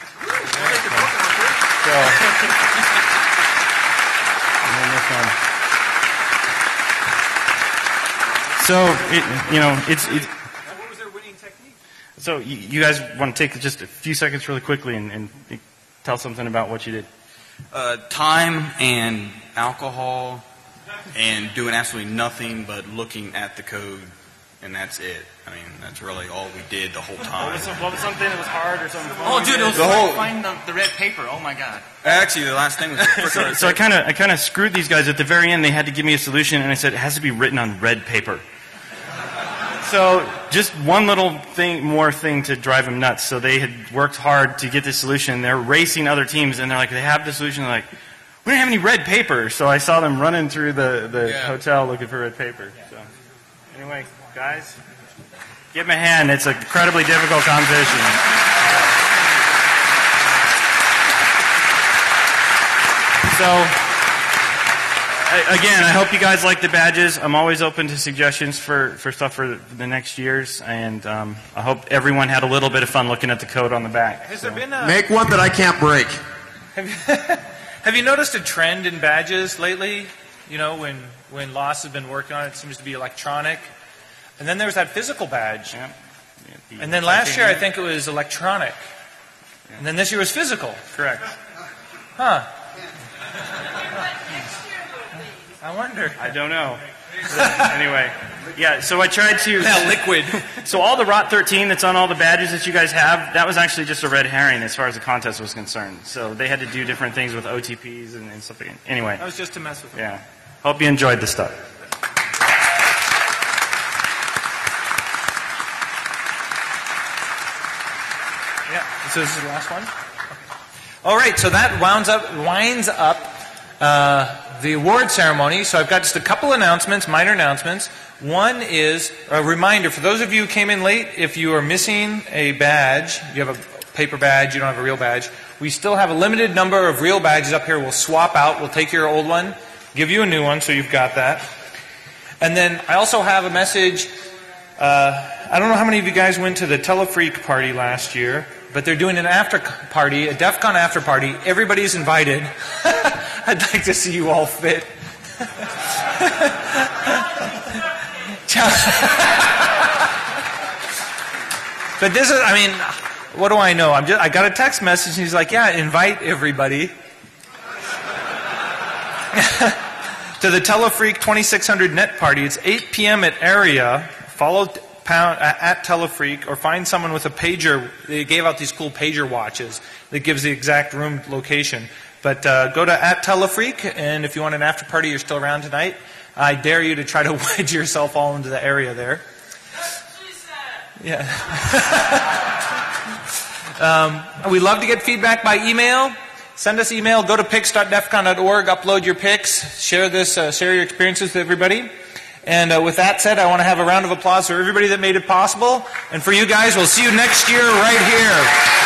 So, and then this one. So it, you know, it's. it's what was their winning technique? So you, you guys want to take just a few seconds really quickly and, and tell something about what you did. Uh, time and alcohol and doing absolutely nothing but looking at the code, and that's it. I mean, that's really all we did the whole time. What was, some, what was something that was hard or something? Oh, dude, it was the whole- find the, the red paper. Oh my god. Actually, the last thing was the So, so I kind of I kind of screwed these guys at the very end. They had to give me a solution, and I said it has to be written on red paper. So just one little thing, more thing to drive them nuts. So they had worked hard to get this solution. They're racing other teams, and they're like, they have the solution. They're like, we don't have any red paper. So I saw them running through the, the Yeah. hotel looking for red paper. So anyway, guys, give them a hand. It's an incredibly difficult competition. So... Again, I hope you guys like the badges. I'm always open to suggestions for, for stuff for the next years, and um, I hope everyone had a little bit of fun looking at the code on the back. Has there been a, Make one that I can't break. have, you, have you noticed a trend in badges lately? You know, when, when Loss has been working on it, it seems to be electronic. And then there was that physical badge. Yeah. And then last year, I think it was electronic. And then this year was physical. Correct. Huh. I wonder. I don't know. So, anyway, yeah, so I tried to... Yeah, liquid. So all the R O T thirteen that's on all the badges that you guys have, that was actually just a red herring as far as the contest was concerned. So they had to do different things with O T Ps and, and stuff. Anyway. That was just to mess with them. Yeah. Hope you enjoyed the stuff. Yeah, so this is the last one? All right, so that winds up, winds up uh, the award ceremony. So I've got just a couple announcements, minor announcements. One is a reminder for those of you who came in late, if you are missing a badge, you have a paper badge, you don't have a real badge, we still have a limited number of real badges up here. We'll swap out. We'll take your old one, give you a new one, so you've got that. And then I also have a message. Uh, I don't know how many of you guys went to the Telefreak party last year, but they're doing an after party, a DEF CON after party. Everybody's invited. I'd like to see you all fit. But this is, I mean, what do I know? I'm just, I got a text message and he's like, yeah, invite everybody to the Telefreak twenty-six hundred net party. It's eight p.m. at Area. Follow pound, uh, at Telefreak or find someone with a pager. They gave out these cool pager watches that gives the exact room location. But uh, go to at Telefreak, and if you want an after party, you're still around tonight. I dare you to try to wedge yourself all into the area there. Yeah. um, we love to get feedback by email. Send us email. Go to pics dot def con dot org. Upload your pics. Share this. Uh, share your experiences with everybody. And uh, with that said, I want to have a round of applause for everybody that made it possible. And for you guys, we'll see you next year right here.